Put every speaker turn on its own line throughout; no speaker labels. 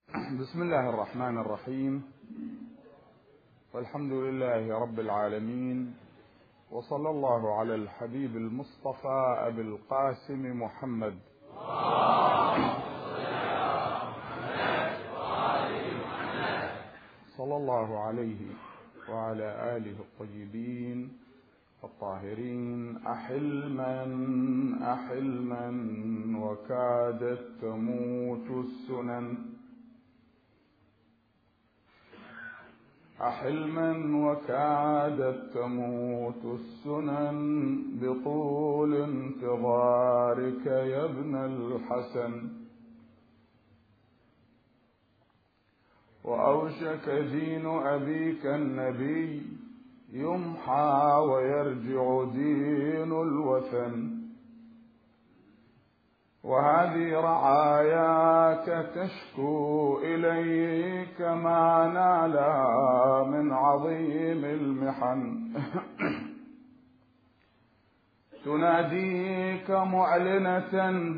بسم الله الرحمن الرحيم، والحمد لله رب العالمين، وصلى الله على الحبيب المصطفى أبي القاسم محمد صلى الله عليه وعلى آله الطيبين الطاهرين. أحلما أحلما وكادت تموت السنن، أحلما وكادت تموت السنن بطول انتظارك يا ابن الحسن. وأوشك دين أبيك النبي يمحى ويرجع دين الوثن، وهذه رعاياك تشكو إليك ما نالها من عظيم المحن. تناديك معلنة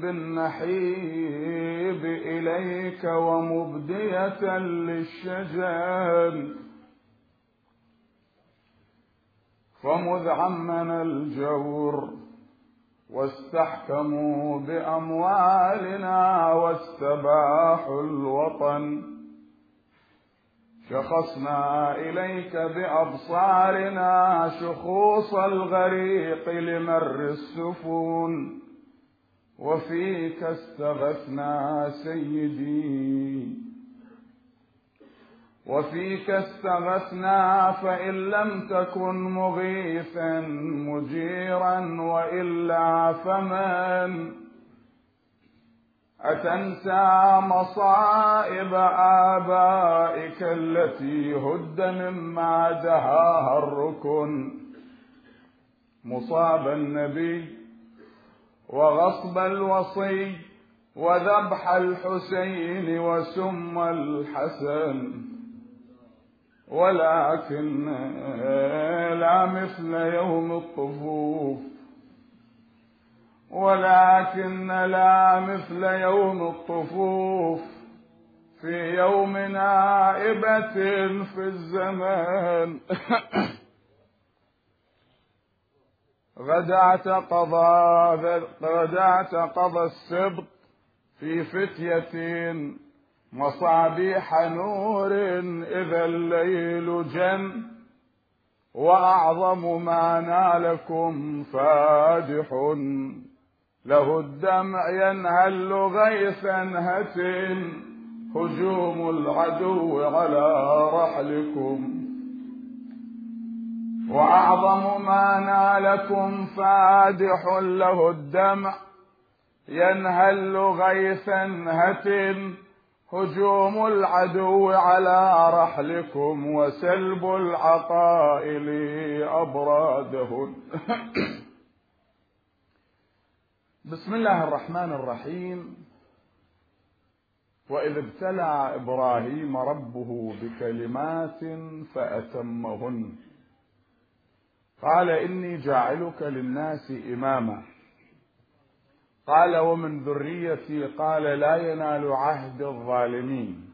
بالنحيب إليك ومبدية للشجن، فمذ عمن الجور واستحكموا بأموالنا واستباحوا الوطن، شخصنا إليك بأبصارنا شخوص الغريق لمر السفن، وفيك استغثنا سيدي، وفيك استغثنا، فإن لم تكن مغيثا مجيرا وإلا فمن. أتنسى مصائب آبائك التي هد مما دهاها الركن، مصاب النبي وغصب الوصي وذبح الحسين وسم الحسن، ولكن لا مثل يوم الطفوف، ولكن لا مثل يوم الطفوف في يوم نائبة في الزمان. غدعت قضى السبط في فتية مصابيح نور إذا الليل جن، وأعظم ما نالكم فادح له الدمع ينهل غيثا هتن، هجوم العدو على رحلكم. وأعظم ما نالكم فادح له الدمع ينهل غيثا هتن، هجوم العدو على رحلكم وسلب العقائل أبرادهن. بسم الله الرحمن الرحيم. وإذ ابتلى إبراهيم ربه بكلمات فأتمهن، قال إني جاعلك للناس إماما، قال ومن ذريتي، قال لا ينال عهد الظالمين.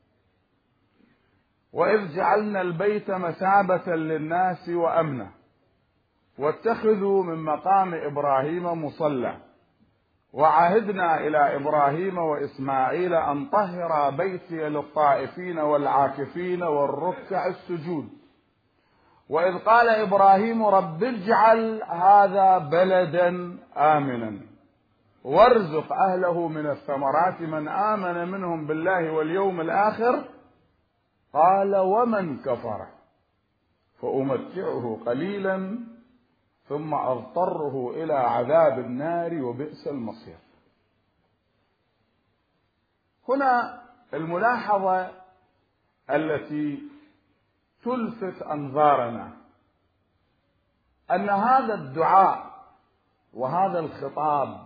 وإذ جعلنا البيت مثابة للناس وأمنا، واتخذوا من مقام إبراهيم مصلى، وعهدنا إلى إبراهيم وإسماعيل أن طهر بيتي للطائفين والعاكفين والركع السجود. وإذ قال إبراهيم رب اجعل هذا بلدا آمنا وارزق أهله من الثمرات من آمن منهم بالله واليوم الآخر، قال ومن كفر فأمتعه قليلا ثم أضطره إلى عذاب النار وبئس المصير. هنا الملاحظة التي تلفت أنظارنا أن هذا الدعاء وهذا الخطاب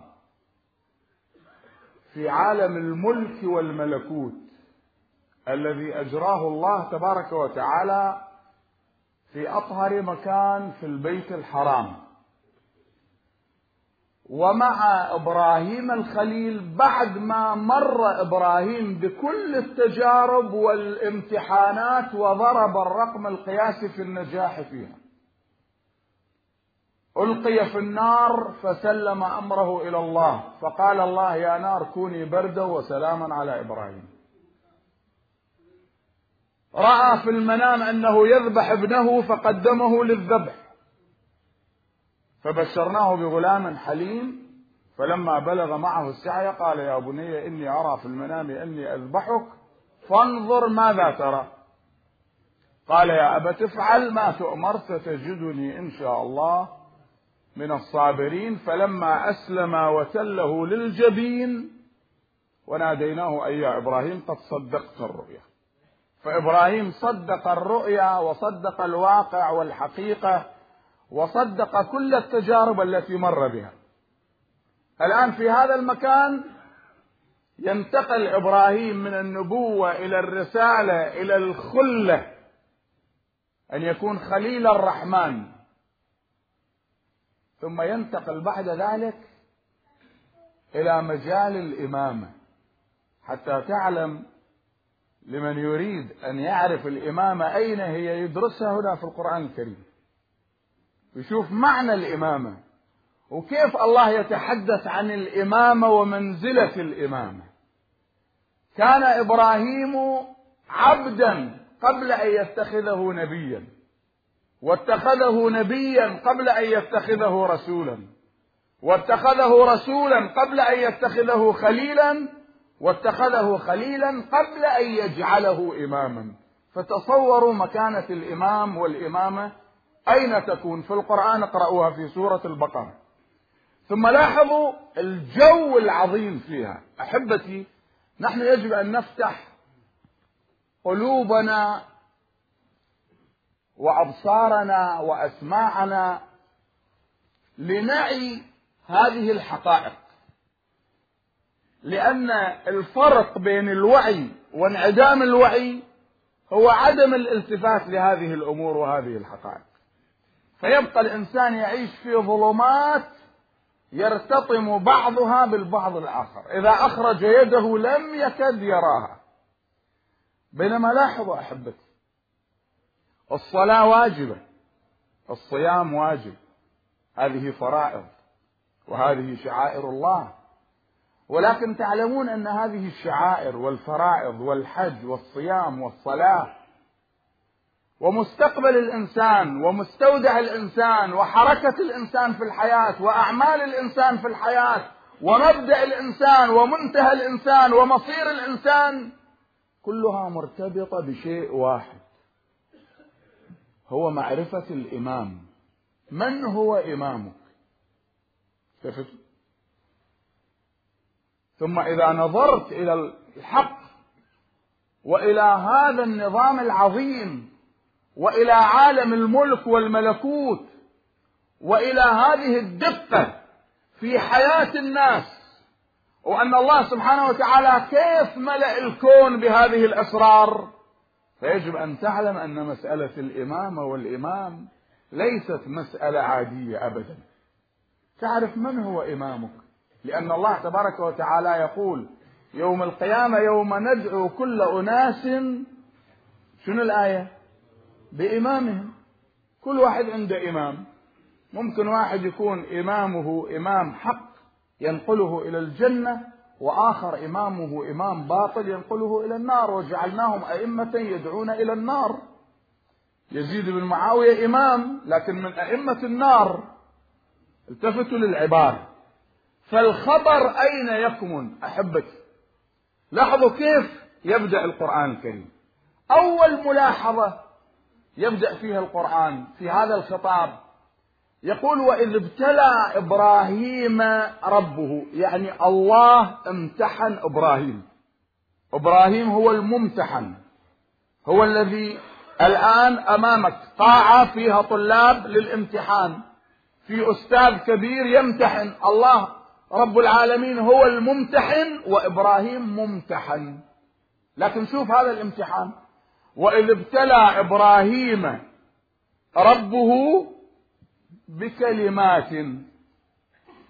في عالم الملك والملكوت الذي أجراه الله تبارك وتعالى في أطهر مكان في البيت الحرام، ومع إبراهيم الخليل بعد ما مر إبراهيم بكل التجارب والامتحانات وضرب الرقم القياسي في النجاح فيها. ألقي في النار فسلم أمره إلى الله، فقال الله يا نار كوني بردا وسلاما على إبراهيم. رأى في المنام أنه يذبح ابنه فقدمه للذبح، فبشرناه بغلام حليم، فلما بلغ معه السعي قال يا بني إني أرى في المنام أني أذبحك فانظر ماذا ترى. قال يا أبت افعل ما تؤمر ستجدني إن شاء الله من الصابرين. فلما أسلم وتله للجبين وناديناه أي يا إبراهيم قد صدقت الرؤيا. فإبراهيم صدق الرؤيا وصدق الواقع والحقيقة وصدق كل التجارب التي مر بها. الآن في هذا المكان ينتقل إبراهيم من النبوة إلى الرسالة إلى الخلة، أن يكون خليل الرحمن، ثم ينتقل بعد ذلك إلى مجال الإمامة، حتى تعلم لمن يريد أن يعرف الإمامة أين هي يدرسها هنا في القرآن الكريم، يشوف معنى الإمامة وكيف الله يتحدث عن الإمامة ومنزلة الإمامة. كان إبراهيم عبدا قبل أن يتخذه نبيا، واتخذه نبيا قبل أن يتخذه رسولا، واتخذه رسولا قبل أن يتخذه خليلا، واتخذه خليلا قبل أن يجعله إماما. فتصوروا مكانة الإمام والإمامة أين تكون في القرآن، اقرأوها في سورة البقرة. ثم لاحظوا الجو العظيم فيها. أحبتي، نحن يجب أن نفتح قلوبنا وأبصارنا وأسماعنا لنعي هذه الحقائق، لأن الفرق بين الوعي وانعدام الوعي هو عدم الالتفات لهذه الأمور وهذه الحقائق، فيبقى الإنسان يعيش في ظلمات يرتطم بعضها بالبعض الآخر، إذا أخرج يده لم يكد يراها. بينما لاحظوا أحبتي، الصلاة واجبة، الصيام واجب، هذه فرائض وهذه شعائر الله، ولكن تعلمون أن هذه الشعائر والفرائض والحج والصيام والصلاة ومستقبل الإنسان ومستودع الإنسان وحركة الإنسان في الحياة وأعمال الإنسان في الحياة ومبدأ الإنسان ومنتهى الإنسان ومصير الإنسان كلها مرتبطة بشيء واحد، هو معرفة الإمام. من هو إمامك؟ ثم إذا نظرت إلى الحق وإلى هذا النظام العظيم وإلى عالم الملك والملكوت وإلى هذه الدقة في حياة الناس، وأن الله سبحانه وتعالى كيف ملأ الكون بهذه الأسرار، فيجب أن تعلم أن مسألة الإمامة والإمام ليست مسألة عادية أبدا. تعرف من هو إمامك، لأن الله تبارك وتعالى يقول يوم القيامة يوم ندعو كل أناس، شنو الآية؟ بإمامهم. كل واحد عنده إمام، ممكن واحد يكون إمامه إمام حق ينقله إلى الجنة، وآخر إمامه إمام باطل ينقله إلى النار، وجعلناهم أئمة يدعون إلى النار. يزيد بن معاوية إمام لكن من أئمة النار. التفتوا للعبارة، فالخطر أين يكمن أحبتي؟ لاحظوا كيف يبدأ القرآن الكريم. أول ملاحظة يبدأ فيها القرآن في هذا الخطاب يقول وإذ ابتلى إبراهيم ربه، يعني الله امتحن إبراهيم. إبراهيم هو الممتحن، هو الذي الآن أمامك قاعة فيها طلاب للامتحان، في أستاذ كبير يمتحن. الله رب العالمين هو الممتحن وإبراهيم ممتحن. لكن شوف هذا الامتحان، وإذ ابتلى إبراهيم ربه بكلمات.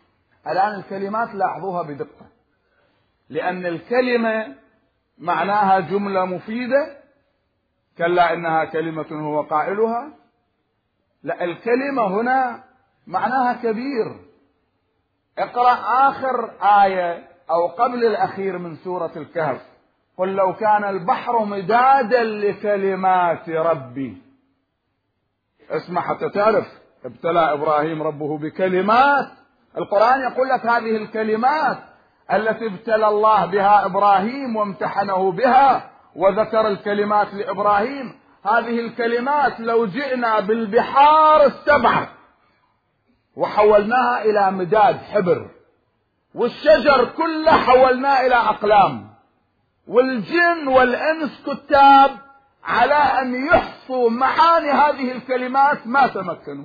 الآن الكلمات لاحظوها بدقة، لأن الكلمة معناها جملة مفيدة، كلا إنها كلمة هو قائلها. لا، الكلمة هنا معناها كبير. اقرأ آخر آية أو قبل الأخير من سورة الكهف: قل لو كان البحر مدادا لكلمات ربي. اسمع حتى تعرف، ابتلى إبراهيم ربه بكلمات. القرآن يقول لك هذه الكلمات التي ابتلى الله بها إبراهيم وامتحنه بها، وذكر الكلمات لإبراهيم. هذه الكلمات لو جئنا بالبحار السبعة وحولناها إلى مداد حبر، والشجر كله حولناه إلى أقلام، والجن والإنس كتاب على أن يحصوا معاني هذه الكلمات ما تمكنوا.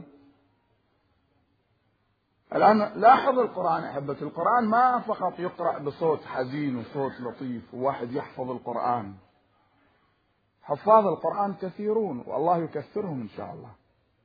الآن لاحظ القرآن أحبة، القرآن ما فقط يقرأ بصوت حزين وصوت لطيف وواحد يحفظ القرآن. حفاظ القرآن كثيرون والله يكثرهم إن شاء الله،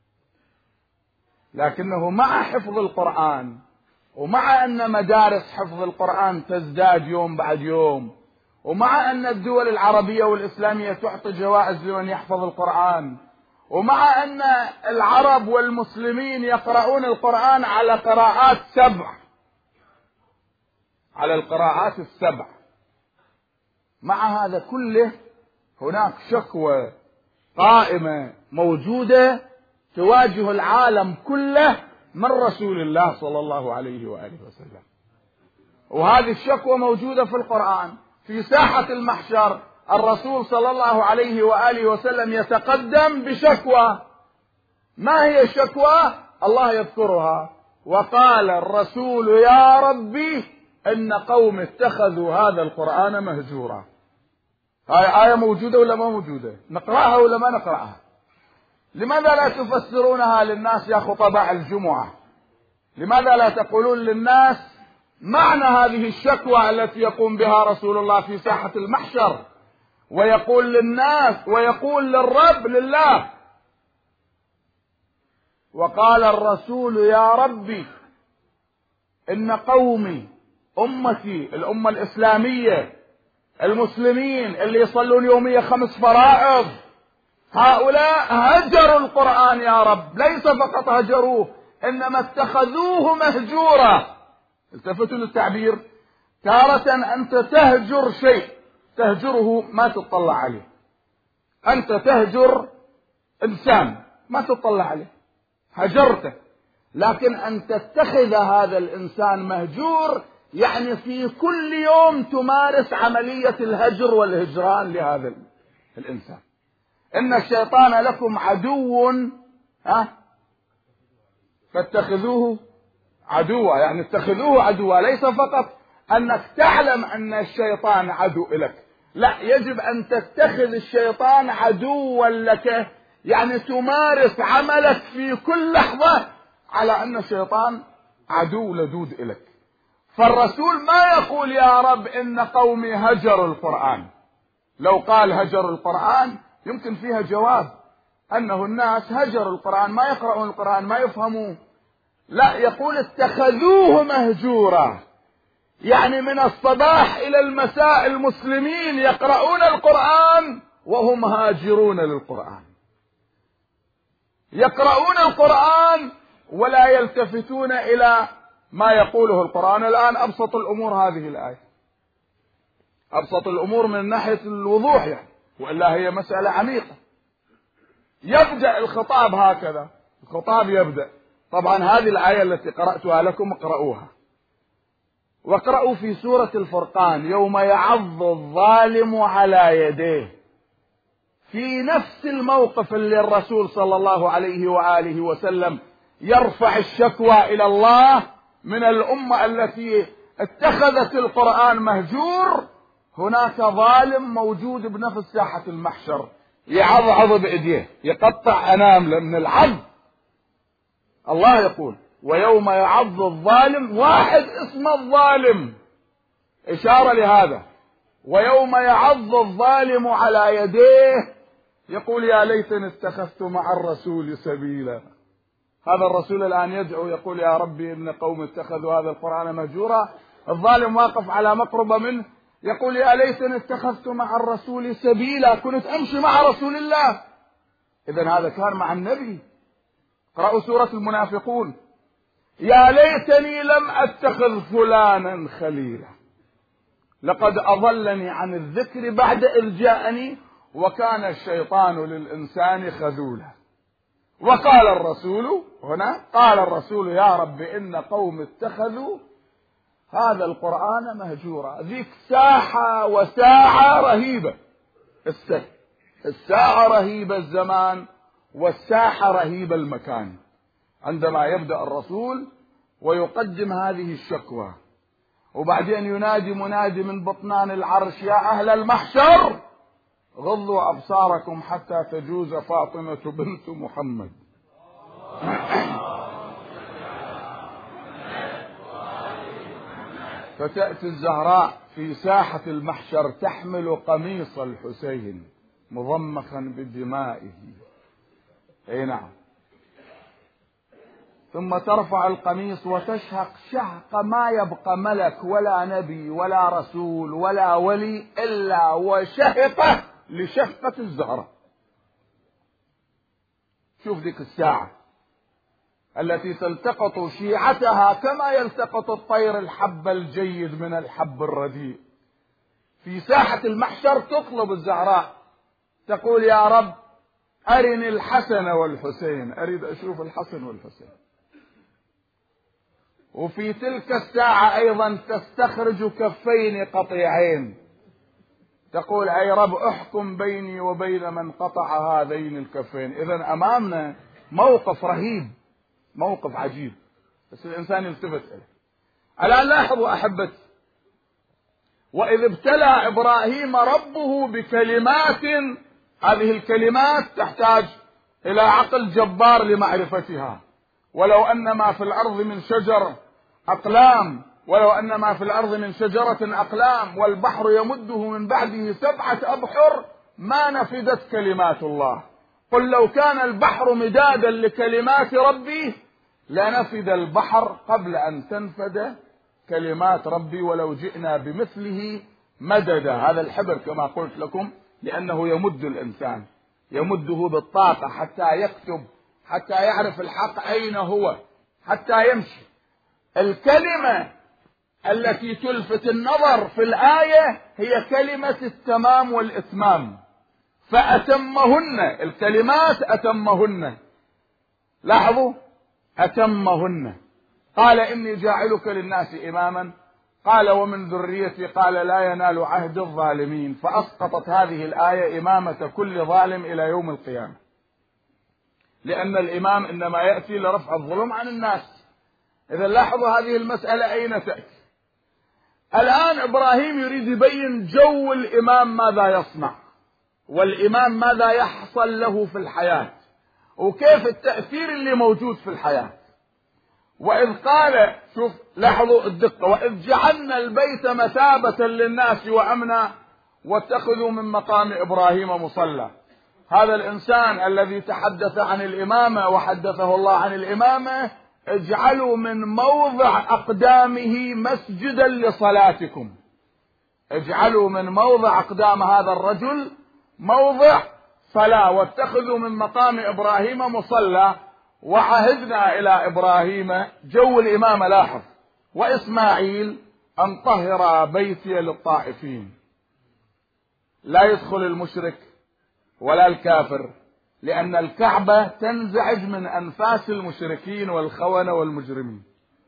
لكنه مع حفظ القرآن ومع أن مدارس حفظ القرآن تزداد يوم بعد يوم، ومع أن الدول العربية والإسلامية تعطي جوائز لمن يحفظ القرآن، ومع أن العرب والمسلمين يقرؤون القرآن على قراءات 7، على القراءات 7، مع هذا كله هناك شكوى قائمة موجودة تواجه العالم كله من رسول الله صلى الله عليه وآله وسلم. وهذه الشكوى موجودة في القرآن. في ساحة المحشر الرسول صلى الله عليه وآله وسلم يتقدم بشكوى. ما هي الشكوى؟ الله يذكرها: وقال الرسول يا ربي إن قوم اتخذوا هذا القرآن مهجورا. هاي آية موجودة ولا ما موجودة؟ نقرأها ولا ما نقرأها؟ لماذا لا تفسرونها للناس يا خطباء الجمعة؟ لماذا لا تقولون للناس معنى هذه الشكوى التي يقوم بها رسول الله في ساحة المحشر، ويقول للناس ويقول للرب لله: وقال الرسول يا ربي إن قومي، أمتي الأمة الإسلامية، المسلمين اللي يصلون يوميا 5 فرائض، هؤلاء هجروا القرآن يا رب. ليس فقط هجروه، إنما اتخذوه مهجورا. التفتوا للتعبير، تارة أنت تهجر شيء، تهجره ما تطلع عليه. أنت تهجر إنسان ما تطلع عليه، هجرته. لكن أن تتخذ هذا الإنسان مهجور يعني في كل يوم تمارس عملية الهجر والهجران لهذا الإنسان. إن الشيطان لكم عدو فاتخذوه عدوا، يعني اتخذوه عدوا. ليس فقط أنك تعلم أن الشيطان عدو لك، لا، يجب أن تتخذ الشيطان عدوا لك، يعني تمارس عملك في كل لحظة على أن الشيطان عدو لدود لك. فالرسول ما يقول يا رب إن قومي هجروا القرآن. لو قال هجروا القرآن يمكن فيها جواب، أنه الناس هجروا القرآن، ما يقرؤون القرآن، ما يفهمون. لا، يقول اتخذوه مهجورا، يعني من الصباح إلى المساء المسلمين يقرؤون القرآن وهم هاجرون للقرآن، يقرؤون القرآن ولا يلتفتون إلى ما يقوله القرآن. الآن أبسط الأمور هذه الآية، أبسط الأمور من ناحية الوضوح يعني، وإلا هي مسألة عميقة. يبدأ الخطاب هكذا، الخطاب يبدأ. طبعا هذه الآية التي قرأتها لكم اقرأوها، واقرأوا في سورة الفرقان: يوم يعض الظالم على يديه. في نفس الموقف اللي الرسول صلى الله عليه وآله وسلم يرفع الشكوى إلى الله من الأمة التي اتخذت القرآن مهجور، هناك ظالم موجود بنفس ساحة المحشر يعضعض بإيديه، يقطع أنامله من العض. الله يقول: ويوم يعض الظالم، واحد اسمه الظالم، إشارة لهذا. ويوم يعض الظالم على يديه يقول يا ليتني اتخذت مع الرسول سبيلا. هذا الرسول الآن يدعو يقول يا ربي إن قوم اتخذوا هذا القرآن مهجورا. الظالم واقف على مقربة منه يقول يا ليتني اتخذت مع الرسول سبيلا، كنت أمشي مع رسول الله. إذن هذا كان مع النبي. اقرأوا سورة المنافقون. يا ليتني لم أتخذ فلانا خليلا لقد أضلني عن الذكر بعد إذ جاءني وكان الشيطان للإنسان خذولا. وقال الرسول هنا قال الرسول يا رب إن قوم اتخذوا هذا القرآن مهجورا. ذيك ساحة وساعة رهيبة، الساعة رهيبة الزمان والساحة رهيبة المكان. عندما يبدأ الرسول ويقدم هذه الشكوى وبعدين ينادي منادي من بطنان العرش يا أهل المحشر غضوا أبصاركم حتى تجوز فاطمة بنت محمد. فتأتي الزهراء في ساحة المحشر تحمل قميص الحسين مضمخا بدمائه. اي نعم. ثم ترفع القميص وتشهق شهق ما يبقى ملك ولا نبي ولا رسول ولا ولي إلا وشهقه لشهقة الزهرة. شوف ذيك الساعة التي تلتقط شيعتها كما يلتقط الطير الحب الجيد من الحب الرديء. في ساحة المحشر تطلب الزهراء تقول يا رب أرني الحسن والحسين، أريد أشوف الحسن والحسين. وفي تلك الساعة أيضا تستخرج كفين قطيعين تقول أي رب أحكم بيني وبين من قطع هذين الكفين. إذن أمامنا موقف رهيب، موقف عجيب، بس الإنسان يلتفت إليه. الآن لاحظوا أحبتي، وإذ ابتلى إبراهيم ربه بكلمات، هذه الكلمات تحتاج إلى عقل جبار لمعرفتها. ولو أن ما في الأرض من شجر أقلام، ولو أن ما في الأرض من شجرة أقلام والبحر يمده من بعده 7 أبحر ما نفدت كلمات الله. قل لو كان البحر مدادا لكلمات ربي لنفد البحر قبل أن تنفد كلمات ربي ولو جئنا بمثله مددا. هذا الحبر كما قلت لكم لأنه يمد الإنسان، يمده بالطاقة حتى يكتب، حتى يعرف الحق أين هو، حتى يمشي. الكلمة التي تلفت النظر في الآية هي كلمة التمام والإتمام، فأتمهن، الكلمات أتمهن. لاحظوا أتمهن. قال إني جاعلك للناس إماما، قال ومن ذريتي، قال لا ينال عهد الظالمين. فأسقطت هذه الآية إمامة كل ظالم إلى يوم القيامة، لأن الإمام إنما يأتي لرفع الظلم عن الناس. إذا لاحظوا هذه المسألة أين تأتي. الآن إبراهيم يريد يبين جو الإمام ماذا يصنع، والإمام ماذا يحصل له في الحياة، وكيف التأثير اللي موجود في الحياة. وإذ قال، شوف لاحظوا الدقة، وإذ جعلنا البيت مثابة للناس وأمنا واتخذوا من مقام إبراهيم مصلى. هذا الإنسان الذي تحدث عن الإمامة وحدثه الله عن الإمامة، اجعلوا من موضع أقدامه مسجدا لصلاتكم. اجعلوا من موضع أقدام هذا الرجل موضع صلاة، واتخذوا من مقام إبراهيم مصلى. وعهدنا إلى إبراهيم جو الإمامة. لاحظ وإسماعيل أن طهر بيتي للطائفين. لا يدخل المشرك ولا الكافر، لأن الكعبة تنزعج من أنفاس المشركين والخونة والمجرمين.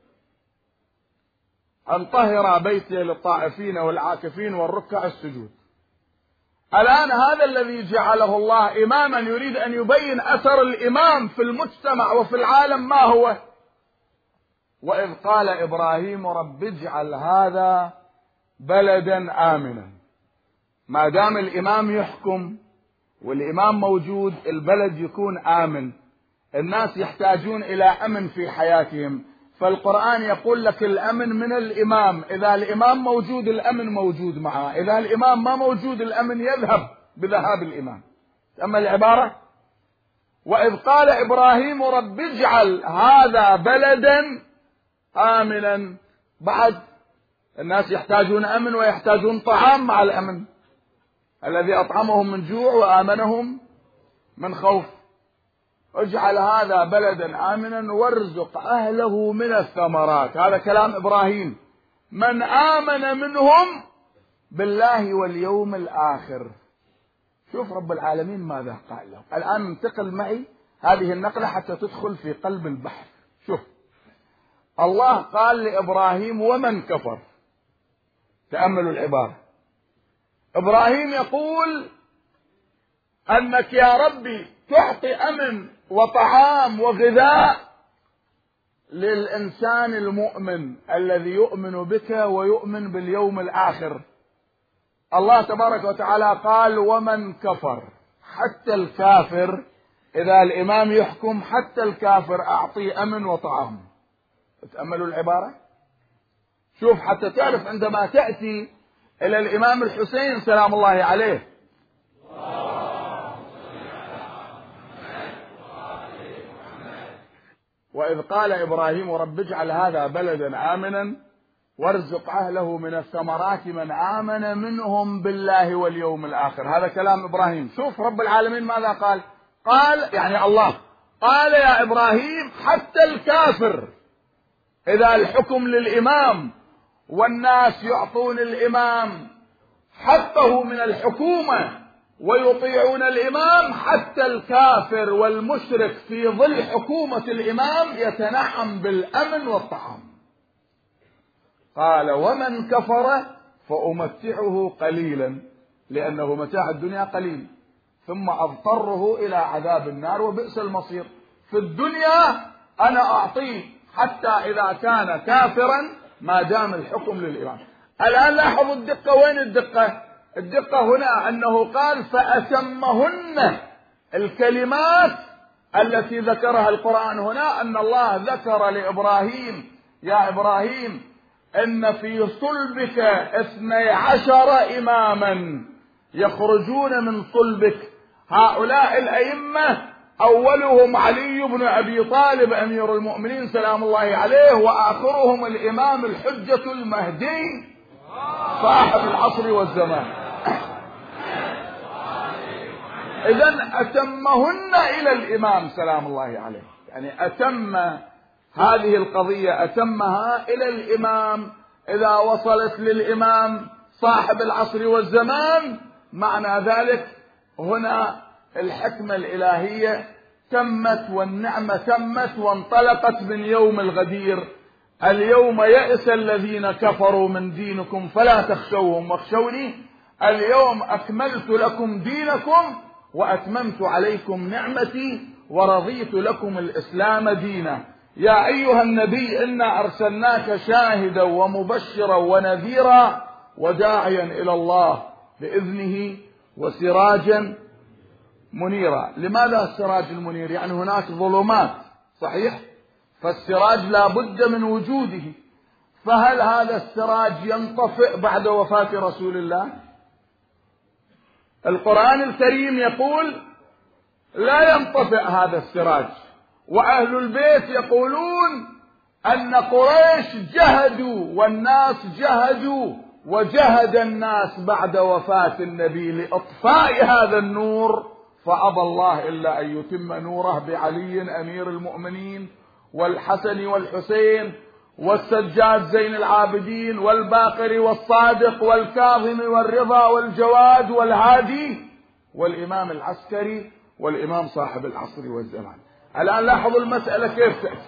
أن طهر بيتي للطائفين والعاكفين والركع السجود. الآن هذا الذي جعله الله إماما يريد أن يبين أثر الإمام في المجتمع وفي العالم ما هو. وإذ قال إبراهيم رب اجعل هذا بلدا آمنا. ما دام الإمام يحكم والإمام موجود البلد يكون آمن. الناس يحتاجون إلى أمن في حياتهم، فالقرآن يقول لك الأمن من الإمام. إذا الإمام موجود الأمن موجود معه، إذا الإمام ما موجود الأمن يذهب بذهاب الإمام. أما العبارة وإذ قال إبراهيم رب اجعل هذا بلدا آمنا. بعد الناس يحتاجون أمن ويحتاجون طعام مع الأمن الذي أطعمهم من جوع وآمنهم من خوف. اجعل هذا بلدا آمنا وارزق أهله من الثمرات. هذا كلام إبراهيم، من آمن منهم بالله واليوم الآخر. شوف رب العالمين ماذا قال له. الآن انتقل معي هذه النقلة حتى تدخل في قلب البحر. شوف الله قال لإبراهيم ومن كفر. تأملوا العبارة. إبراهيم يقول أنك يا ربي تعطي أمن وطعام وغذاء للإنسان المؤمن الذي يؤمن بك ويؤمن باليوم الآخر. الله تبارك وتعالى قال ومن كفر. حتى الكافر إذا الإمام يحكم حتى الكافر أعطيه أمن وطعام. تأملوا العبارة. شوف حتى تعرف عندما تأتي إلى الإمام الحسين سلام الله عليه وإذ قال إبراهيم رب اجعل هذا بلدا آمنا وارزق أهله من الثمرات من آمن منهم بالله واليوم الآخر. هذا كلام إبراهيم. شوف رب العالمين ماذا قال. قال يعني الله قال يا إبراهيم حتى الكافر إذا الحكم للإمام والناس يعطون الإمام حقه من الحكومة ويطيعون الإمام، حتى الكافر والمشرك في ظل حكومة الإمام يتنعم بالأمن والطعام. قال ومن كفر فأمتعه قليلا لأنه متاع الدنيا قليل ثم أضطره إلى عذاب النار وبئس المصير. في الدنيا أنا أعطيه حتى إذا كان كافرا ما دام الحكم للإمام. الآن لاحظوا الدقة. وين الدقة؟ الدقة هنا أنه قال فأتمهن. الكلمات التي ذكرها القرآن هنا أن الله ذكر لإبراهيم يا إبراهيم إن في صلبك 12 إماما يخرجون من صلبك. هؤلاء الأئمة أولهم علي بن أبي طالب أمير المؤمنين سلام الله عليه، وآخرهم الإمام الحجة المهدي صاحب العصر والزمان. إذن أتمهن إلى الإمام سلام الله عليه، يعني أتم هذه القضية أتمها إلى الإمام. إذا وصلت للإمام صاحب العصر والزمان معنى ذلك هنا الحكمة الإلهية تمت والنعمة تمت وانطلقت من يوم الغدير. اليوم يئس الذين كفروا من دينكم فلا تخشوهم واخشوني اليوم أكملت لكم دينكم وأتممت عليكم نعمتي ورضيت لكم الإسلام دينا. يا أيها النبي إنا أرسلناك شاهدا ومبشرا ونذيرا وداعيا إلى الله بإذنه وسراجا منيرا. لماذا السراج المنير؟ يعني هناك ظلمات صحيح، فالسراج لا بد من وجوده. فهل هذا السراج ينطفئ بعد وفاة رسول الله؟ القرآن الكريم يقول لا ينطفئ هذا السراج. وأهل البيت يقولون أن قريش جهدوا والناس جهدوا وجهد الناس بعد وفاة النبي لإطفاء هذا النور، فأبى الله إلا أن يتم نوره بعلي أمير المؤمنين والحسن والحسين والسجاد زين العابدين والباقر والصادق والكاظم والرضا والجواد والهادي والإمام العسكري والإمام صاحب العصر والزمان. الآن لاحظوا المسألة كيف تأتي.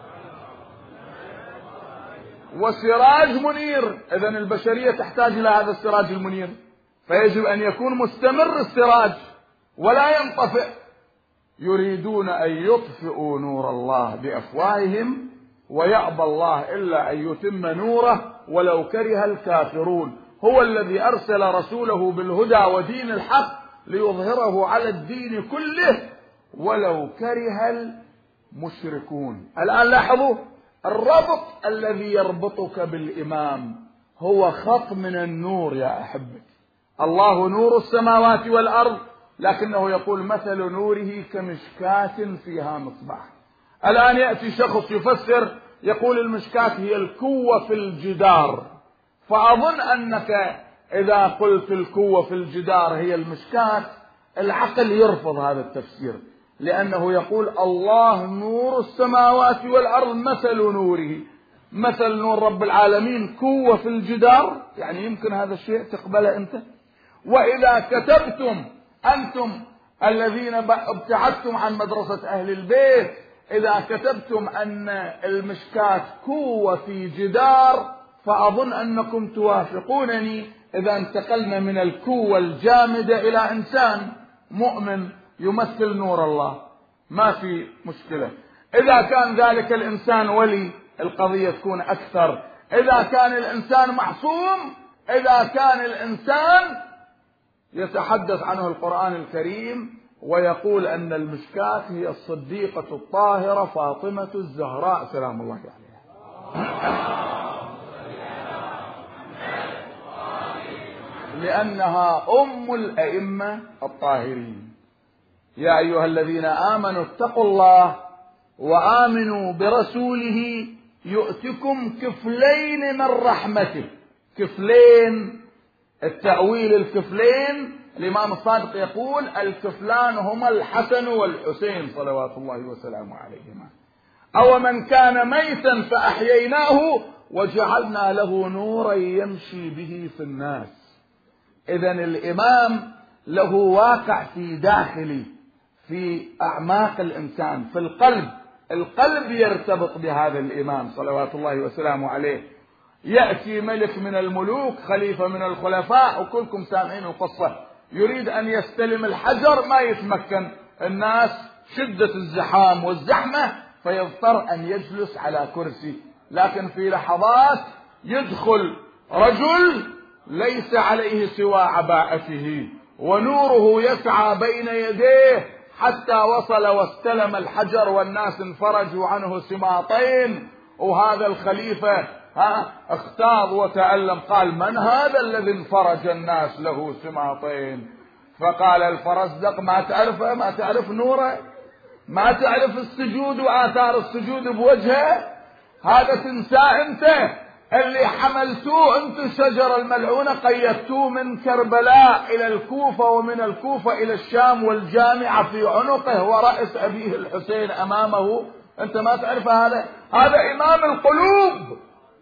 وسراج منير، إذن البشرية تحتاج إلى هذا السراج المنير، فيجب أن يكون مستمر السراج ولا ينطفئ. يريدون أن يطفئوا نور الله بأفواههم ويأبى الله إلا أن يتم نوره ولو كره الكافرون. هو الذي أرسل رسوله بالهدى ودين الحق ليظهره على الدين كله ولو كره المشركون. الآن لاحظوا الربط الذي يربطك بالإمام هو خط من النور يا أحبتي. الله نور السماوات والأرض لكنه يقول مثل نوره كمشكاة فيها مصباح. الآن يأتي شخص يفسر يقول المشكاة هي الكوة في الجدار، فأظن أنك إذا قلت الكوة في الجدار هي المشكاة العقل يرفض هذا التفسير، لأنه يقول الله نور السماوات والأرض مثل نوره، مثل نور رب العالمين كوة في الجدار، يعني يمكن هذا الشيء تقبله أنت؟ وإذا كتبتم أنتم الذين ابتعدتم عن مدرسة أهل البيت، إذا كتبتم أن المشكاة كوة في جدار، فأظن أنكم توافقونني إذا انتقلنا من الكوة الجامدة إلى إنسان مؤمن يمثل نور الله، ما في مشكلة. إذا كان ذلك الإنسان ولي القضية تكون أكثر، إذا كان الإنسان معصوم، إذا كان الإنسان يتحدث عنه القرآن الكريم ويقول أن المشكاة هي الصديقة الطاهرة فاطمة الزهراء سلام الله عليها، لأنها أم الأئمة الطاهرين. يا أيها الذين آمنوا اتقوا الله وآمنوا برسوله يؤتكم كفلين من رحمته. كفلين، التأويل الكفلين، الإمام الصادق يقول الكفلان هما الحسن والحسين صلوات الله وسلامه عليهما. أو من كان ميتا فأحييناه وجعلنا له نورا يمشي به في الناس. إذن الإمام له واقع في داخلي، في أعماق الإنسان، في القلب. القلب يرتبط بهذا الإمام صلوات الله وسلامه عليه. يأتي ملك من الملوك، خليفة من الخلفاء، وكلكم سامعين القصة، يريد أن يستلم الحجر ما يتمكن، الناس شدة الزحام والزحمة فيضطر أن يجلس على كرسي، لكن في لحظات يدخل رجل ليس عليه سوى عباءته ونوره يسعى بين يديه حتى وصل واستلم الحجر والناس انفرجوا عنه سماطين. وهذا الخليفة اختاض وتألم، قال من هذا الذي انفرج الناس له سماطين؟ فقال الفرزدق ما تعرفه؟ ما تعرف نوره؟ ما تعرف السجود وآثار السجود بوجهه؟ هذا تنساه انت اللي حملتوه انت الشجرة الملعونة، قيدتوه من كربلاء الى الكوفة ومن الكوفة الى الشام والجامعة في عنقه ورأس ابيه الحسين امامه. انت ما تعرف هذا امام القلوب،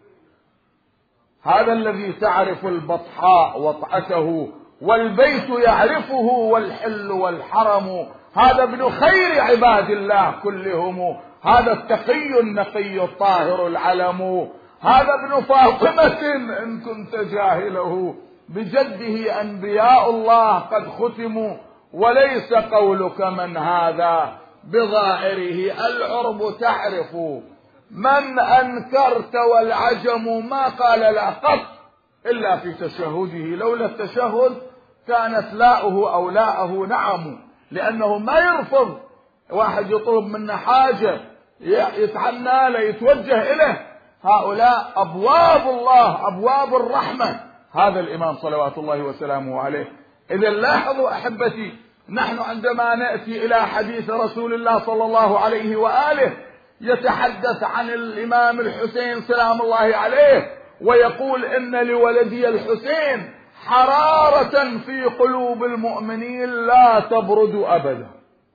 هذا الذي تعرف البطحاء وطأته والبيت يعرفه والحل والحرم، هذا ابن خير عباد الله كلهم، هذا التقي النقي الطاهر العلم، هذا ابن فاطمة إن كنت جاهله، بجده أنبياء الله قد ختموا، وليس قولك من هذا بظاهره العرب تعرف، من أنكرت والعجم ما قال لا قط إلا في تشهده، لولا التشهد كانت لاؤه أو لاءه نعم، لأنه ما يرفض واحد يطلب منه حاجة يتعنى له يتوجه إليه. هؤلاء أبواب الله، أبواب الرحمة، هذا الإمام صلوات الله وسلامه عليه. إذا لاحظوا أحبتي، نحن عندما نأتي إلى حديث رسول الله صلى الله عليه وآله يتحدث عن الإمام الحسين سلام الله عليه ويقول إن لولدي الحسين حرارة في قلوب المؤمنين لا تبرد أبدا.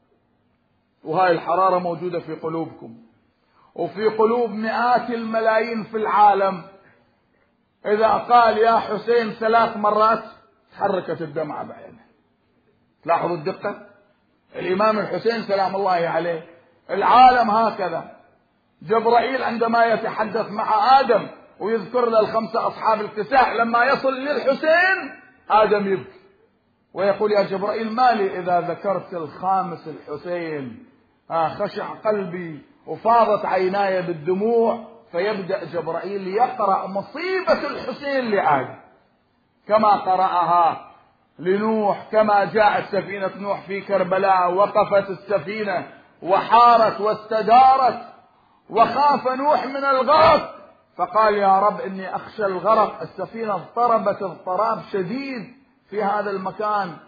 وهاي الحرارة موجودة في قلوبكم وفي قلوب مئات الملايين في العالم. إذا قال يا حسين 3 مرات تحركت الدمعة بعينه. تلاحظوا الدقة؟ الإمام الحسين سلام الله عليه العالم هكذا. جبرائيل عندما يتحدث مع آدم ويذكر له 5 أصحاب الكساء، لما يصل للحسين آدم يبكي ويقول يا جبرائيل ما لي إذا ذكرت الخامس الحسين خشع قلبي وفاضت عيناي بالدموع. فيبدأ جبرائيل يقرأ مصيبة الحسين لآدم كما قرأها لنوح، كما جاءت سفينة نوح في كربلاء، وقفت السفينة وحارت واستدارت وخاف نوح من الغرق فقال يا رب إني أخشى الغرق. السفينة اضطربت اضطراب شديد في هذا المكان،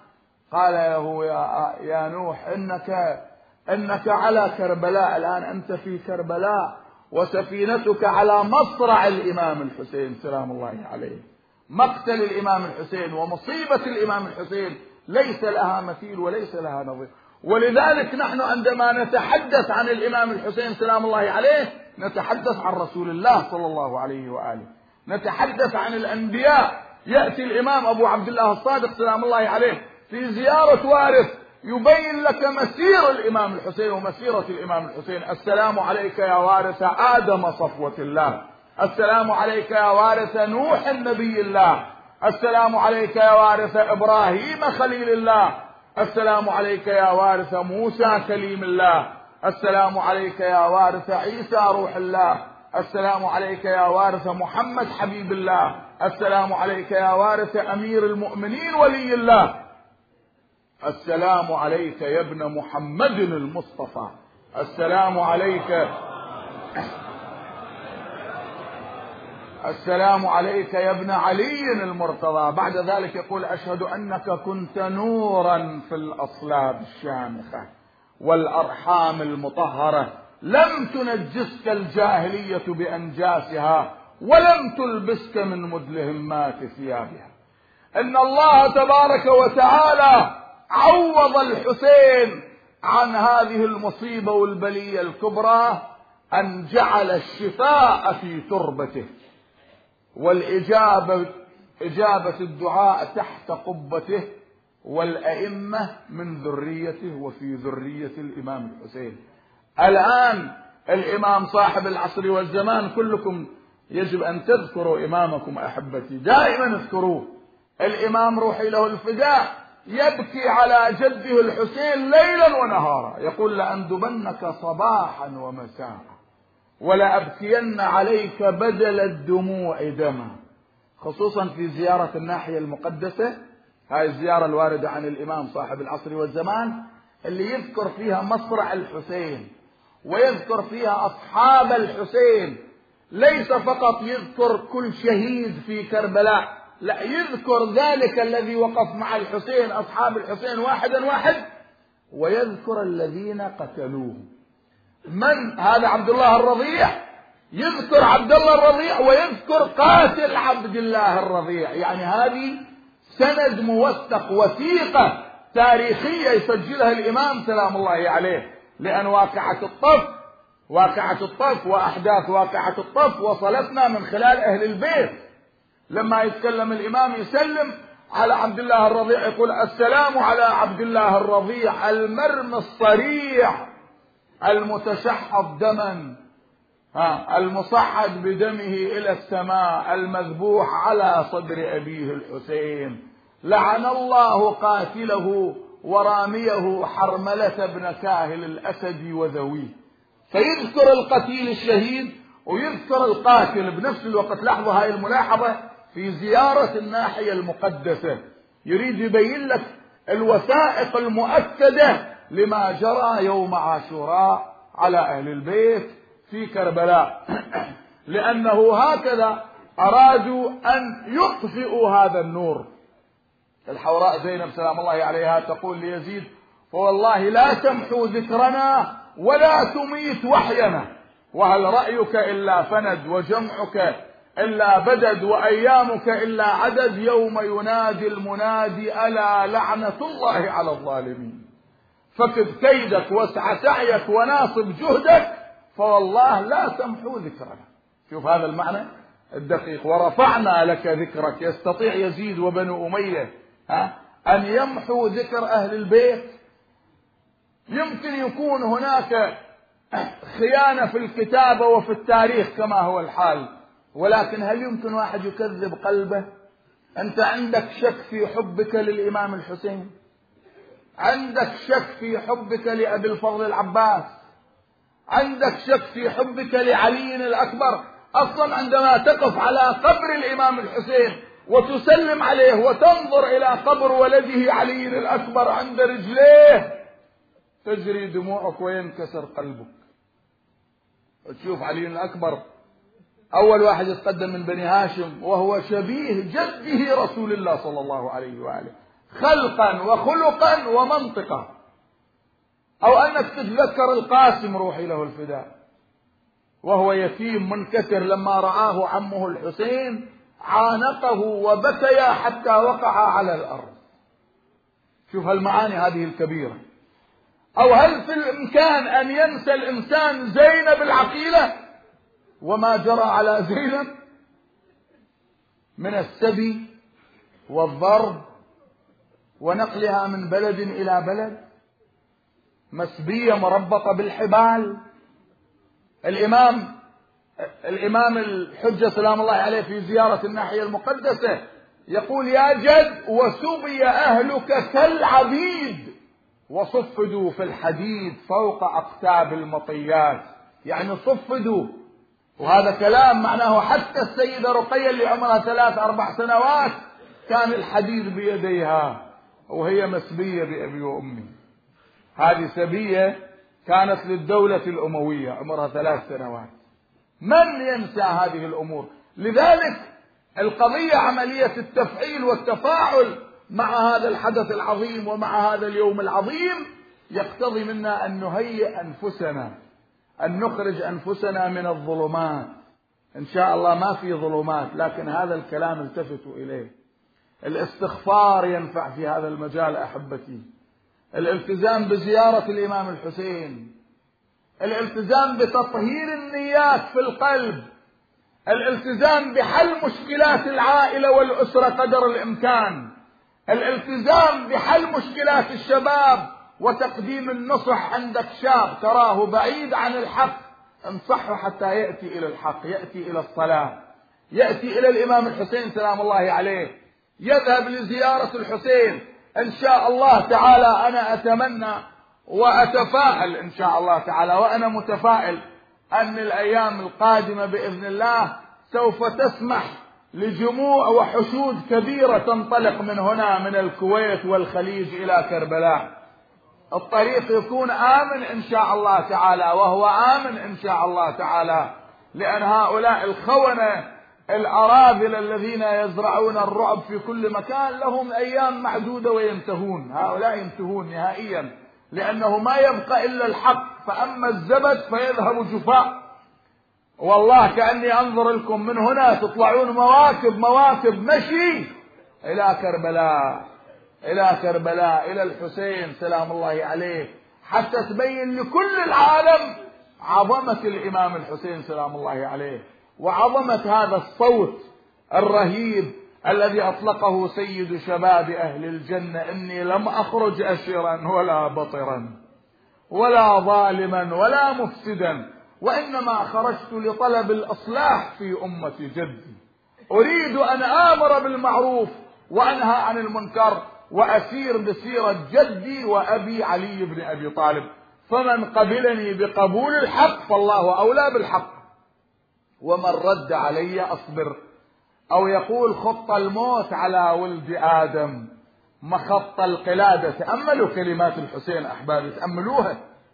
قال له يا نوح إنك على كربلاء الآن، أنت في كربلاء وسفينتك على مصرع الإمام الحسين سلام الله عليه. مقتل الإمام الحسين ومصيبة الإمام الحسين ليس لها مثيل وليس لها نظير. ولذلك نحن عندما نتحدث عن الإمام الحسين سلام الله عليه نتحدث عن رسول الله صلى الله عليه وآله، نتحدث عن الأنبياء. يأتي الإمام أبو عبد الله الصادق سلام الله عليه في زيارة وارث يبين لك مسير الإمام الحسين ومسيرة الإمام الحسين. السلام عليك يا وارث آدم صفوة الله، السلام عليك يا وارث نوح نبي الله، السلام عليك يا وارث إبراهيم خليل الله، السلام عليك يا وارث موسى كليم الله، السلام عليك يا وارث عيسى روح الله، السلام عليك يا وارث محمد حبيب الله، السلام عليك يا وارث أمير المؤمنين ولي الله، السلام عليك يا ابن محمد المصطفى، السلام عليك السلام عليك يا ابن علي المرتضى. بعد ذلك يقول أشهد أنك كنت نورا في الأصلاب الشامخة والأرحام المطهرة، لم تنجسك الجاهلية بأنجاسها ولم تلبسك من مدلهمات ثيابها. إن الله تبارك وتعالى عوض الحسين عن هذه المصيبة والبلية الكبرى أن جعل الشفاء في تربته إجابة الدعاء تحت قبته، والأئمة من ذريته وفي ذرية الإمام الحسين. الآن الإمام صاحب العصر والزمان كلكم يجب أن تذكروا إمامكم أحبتي، دائما اذكروه. الإمام روحي له الفداء يبكي على جده الحسين ليلا ونهارا، يقول لأندبنك صباحا ومساء ولأبكين عليك بدل الدموع دما. خصوصا في زيارة الناحية المقدسة، هاي الزيارة الواردة عن الإمام صاحب العصر والزمان اللي يذكر فيها مصرع الحسين ويذكر فيها أصحاب الحسين، ليس فقط يذكر كل شهيد في كربلاء، لا، يذكر ذلك الذي وقف مع الحسين أصحاب الحسين واحدا واحد، ويذكر الذين قتلوه. من هذا؟ عبد الله الرضيع، يذكر عبد الله الرضيع ويذكر قاتل عبد الله الرضيع. يعني هذه سند موثق، وثيقة تاريخية يسجلها الإمام سلام الله عليه، لأن واقعة الطف وأحداث واقعة الطف وصلتنا من خلال أهل البيت. لما يتكلم الإمام يسلم على عبد الله الرضيع يقول السلام على عبد الله الرضيع المرمى الصريع المتشحط دما، المصعد بدمه إلى السماء، المذبوح على صدر أبيه الحسين، لعن الله قاتله وراميه حرملة بن كاهل الأسد وذويه. فيذكر القتيل الشهيد ويذكر القاتل بنفس الوقت. لاحظوا هاي الملاحظة في زيارة الناحية المقدسة، يريد يبين لك الوثائق المؤكدة لما جرى يوم عاشوراء على أهل البيت في كربلاء لأنه هكذا أرادوا أن يطفئوا هذا النور. الحوراء زينب سلام الله عليها تقول ليزيد فوالله لا تمحو ذكرنا ولا تميت وحينا، وهل رأيك إلا فند وجمعك إلا بدد وأيامك إلا عدد، يوم ينادي المنادي ألا لعنة الله على الظالمين، فكد كيدك واسع سعيك وناصب جهدك فوالله لا تمحو ذكرنا. شوف هذا المعنى الدقيق، ورفعنا لك ذكرك. يستطيع يزيد وبنو أمية أن يمحو ذكر أهل البيت؟ يمكن يكون هناك خيانة في الكتابة وفي التاريخ كما هو الحال، ولكن هل يمكن واحد يكذب قلبه؟ أنت عندك شك في حبك للإمام الحسين، عندك شك في حبك لأبي الفضل العباس، عندك شك في حبك لعلي الأكبر. أصلا عندما تقف على قبر الإمام الحسين وتسلم عليه وتنظر إلى قبر ولده علي الأكبر عند رجليه تجري دموعك وينكسر قلبك. تشوف علي الأكبر أول واحد يتقدم من بني هاشم وهو شبيه جده رسول الله صلى الله عليه وآله، خلقا وخلقا ومنطقا. أو أنك تتذكر القاسم روحي له الفداء وهو يتيم منكسر لما رآه عمه الحسين عانقه وبكيا حتى وقع على الأرض. شوف المعاني هذه الكبيرة. أو هل في الإمكان أن ينسى الإنسان زينب العقيلة وما جرى على زينب من السبي والضرب ونقلها من بلد إلى بلد، مسبية مربطة بالحبال. الإمام الحجة سلام الله عليه في زيارة الناحية المقدسة يقول: يا جد وسبي أهلك كالعبيد وصفدوا في الحديد فوق أقتاب المطيات. يعني صفدوا، وهذا كلام معناه حتى السيدة رقية اللي عمرها 3-4 سنوات كان الحديد بيديها وهي مسبية بأبي وأمي. هذه سبية كانت للدولة الأموية عمرها 3 سنوات. من ينسى هذه الأمور؟ لذلك القضية عملية التفعيل والتفاعل مع هذا الحدث العظيم ومع هذا اليوم العظيم يقتضي منا أن نهيئ أنفسنا، أن نخرج أنفسنا من الظلمات. إن شاء الله ما في ظلمات، لكن هذا الكلام التفتوا إليه. الاستغفار ينفع في هذا المجال أحبتي، الالتزام بزيارة الإمام الحسين، الالتزام بتطهير النيات في القلب، الالتزام بحل مشكلات العائلة والأسرة قدر الإمكان، الالتزام بحل مشكلات الشباب وتقديم النصح. عندك شاب تراه بعيد عن الحق انصحه حتى يأتي إلى الحق، يأتي إلى الصلاة، يأتي إلى الإمام الحسين سلام الله عليه، يذهب لزيارة الحسين. إن شاء الله تعالى أنا أتمنى وأتفائل إن شاء الله تعالى، وأنا متفائل أن الأيام القادمة بإذن الله سوف تسمح لجموع وحشود كبيرة تنطلق من هنا من الكويت والخليج إلى كربلاء. الطريق يكون آمن إن شاء الله تعالى، وهو آمن إن شاء الله تعالى، لأن هؤلاء الخونة الأراذل الذين يزرعون الرعب في كل مكان لهم أيام معدودة وينتهون. هؤلاء ينتهون نهائيا، لأنه ما يبقى إلا الحق، فأما الزبد فيذهب جفاء. والله كأني أنظر لكم من هنا تطلعون مواكب مشي إلى كربلاء، إلى كربلاء، إلى الحسين سلام الله عليه، حتى تبين لكل العالم عظمة الإمام الحسين سلام الله عليه، وعظمة هذا الصوت الرهيب الذي أطلقه سيد شباب أهل الجنة: إني لم أخرج أشرا ولا بطرا ولا ظالما ولا مفسدا، وإنما خرجت لطلب الإصلاح في أمة جدي، أريد أن آمر بالمعروف وأنهى عن المنكر وأسير بسيرة جدي وأبي علي بن أبي طالب، فمن قبلني بقبول الحق فالله أولى بالحق، ومن رد علي أصبر. أو يقول: خط الموت على ولد آدم مخط القلادة. تأملوا كلمات الحسين أحبابي، تأملوها،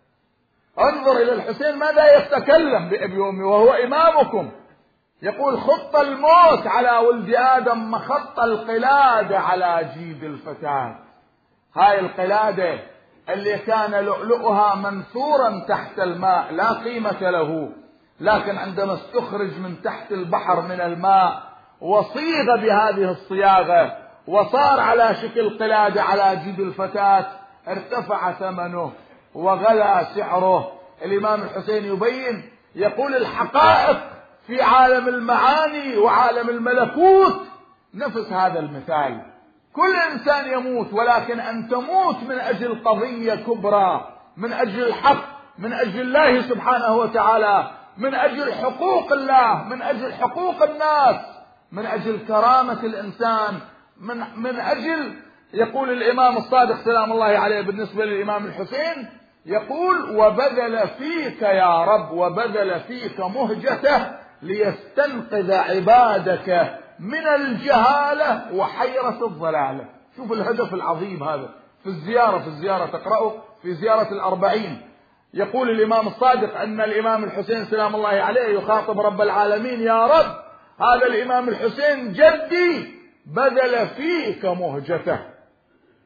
انظر إلى الحسين ماذا يتكلم بأبي وأمي وهو إمامكم. يقول: خط الموت على ولد آدم مخط القلادة على جيد الفتاة. هاي القلادة اللي كان لؤلؤها منثورا تحت الماء لا قيمة له، لكن عندما استخرج من تحت البحر من الماء وصيغ بهذه الصياغة وصار على شكل قلادة على جيد الفتاة ارتفع ثمنه وغلى سعره. الإمام الحسين يبين، يقول: الحقائق في عالم المعاني وعالم الملكوت نفس هذا المثال. كل إنسان يموت، ولكن أن تموت من أجل قضية كبرى، من أجل الحق، من أجل الله سبحانه وتعالى، من أجل حقوق الله، من أجل حقوق الناس، من أجل كرامة الإنسان، من أجل، يقول الإمام الصادق سلام الله عليه بالنسبة للإمام الحسين، يقول: وبذل فيك يا رب، وبذل فيك مهجته ليستنقذ عبادك من الجهالة وحيرة الضلالة. شوف الهدف العظيم هذا في الزيارة تقرأه في زيارة 40. يقول الإمام الصادق أن الإمام الحسين سلام الله عليه يخاطب رب العالمين: يا رب، هذا الإمام الحسين جدي بذل فيك مهجته.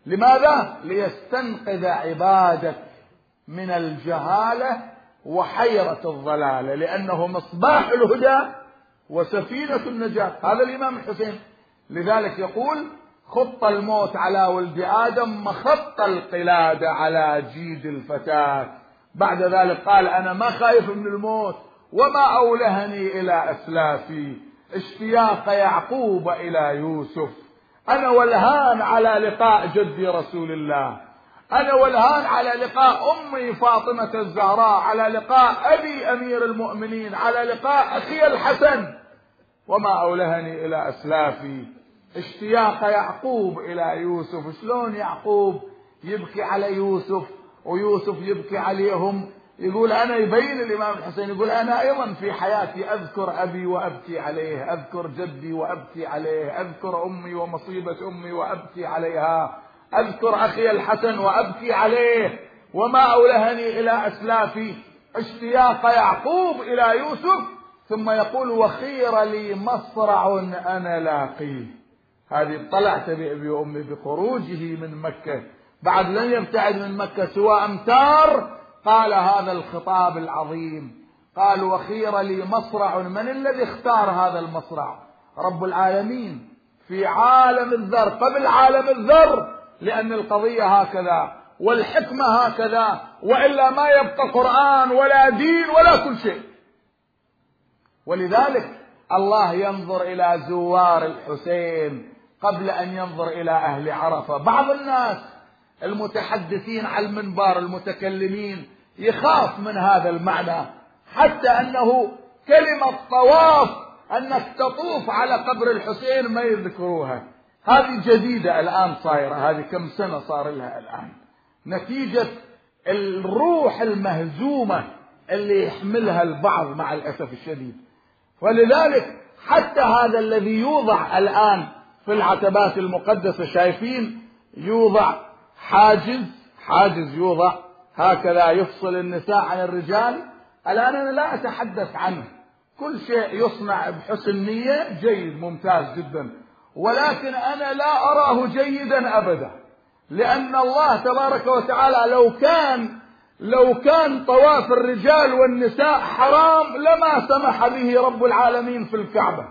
لماذا؟ ليستنقذ عبادك من الجهالة وحيرة الضلالة، لأنه مصباح الهدى وسفينة النجاة. هذا الإمام الحسين. لذلك يقول: خط الموت على ولد آدم مخط القلادة على جيد الفتاة. بعد ذلك قال: أنا ما خايف من الموت، وما أولهني إلى أسلافي اشتياق يعقوب إلى يوسف. أنا والهان على لقاء جدي رسول الله، أنا والهان على لقاء أمي فاطمة الزهراء، على لقاء أبي أمير المؤمنين، على لقاء أخي الحسن. وما أولهني إلى أسلافي اشتياق يعقوب إلى يوسف. شلون يعقوب يبكي على يوسف ويوسف يبكي عليهم؟ يقول أنا، يبين الإمام الحسين يقول: أنا أيضا في حياتي أذكر أبي وأبكي عليه، أذكر جدي وأبكي عليه، أذكر أمي ومصيبة أمي وأبكي عليها، أذكر أخي الحسن وأبكي عليه. وما أولهني إلى أسلافي اشتياق يعقوب إلى يوسف. ثم يقول: وخير لي مصرع أنا لاقيه. هذه طلعت بأبي وأمي بخروجه من مكة، بعد لن يبتعد من مكة سوى أمتار. قال هذا الخطاب العظيم، قال: وخير لي مصرع. من الذي اختار هذا المصرع؟ رب العالمين في عالم الذر قبل عالم الذر، لأن القضية هكذا والحكمة هكذا، وإلا ما يبقى قرآن ولا دين ولا كل شيء. ولذلك الله ينظر إلى زوار الحسين قبل أن ينظر إلى أهل عرفة. بعض الناس المتحدثين على المنبر المتكلمين يخاف من هذا المعنى، حتى أنه كلمة طواف، أنك تطوف على قبر الحسين، ما يذكروها. هذه جديدة الآن صايرة، هذه كم سنة صار لها الآن، نتيجة الروح المهزومة اللي يحملها البعض مع الأسف الشديد. ولذلك حتى هذا الذي يوضع الآن في العتبات المقدسة، شايفين يوضع حاجز يوضع هكذا يفصل النساء عن الرجال. الآن أنا لا أتحدث عنه، كل شيء يصنع بحسن نية جيد ممتاز جدا، ولكن أنا لا أراه جيدا أبدا، لأن الله تبارك وتعالى لو كان طواف الرجال والنساء حرام لما سمح به رب العالمين في الكعبة.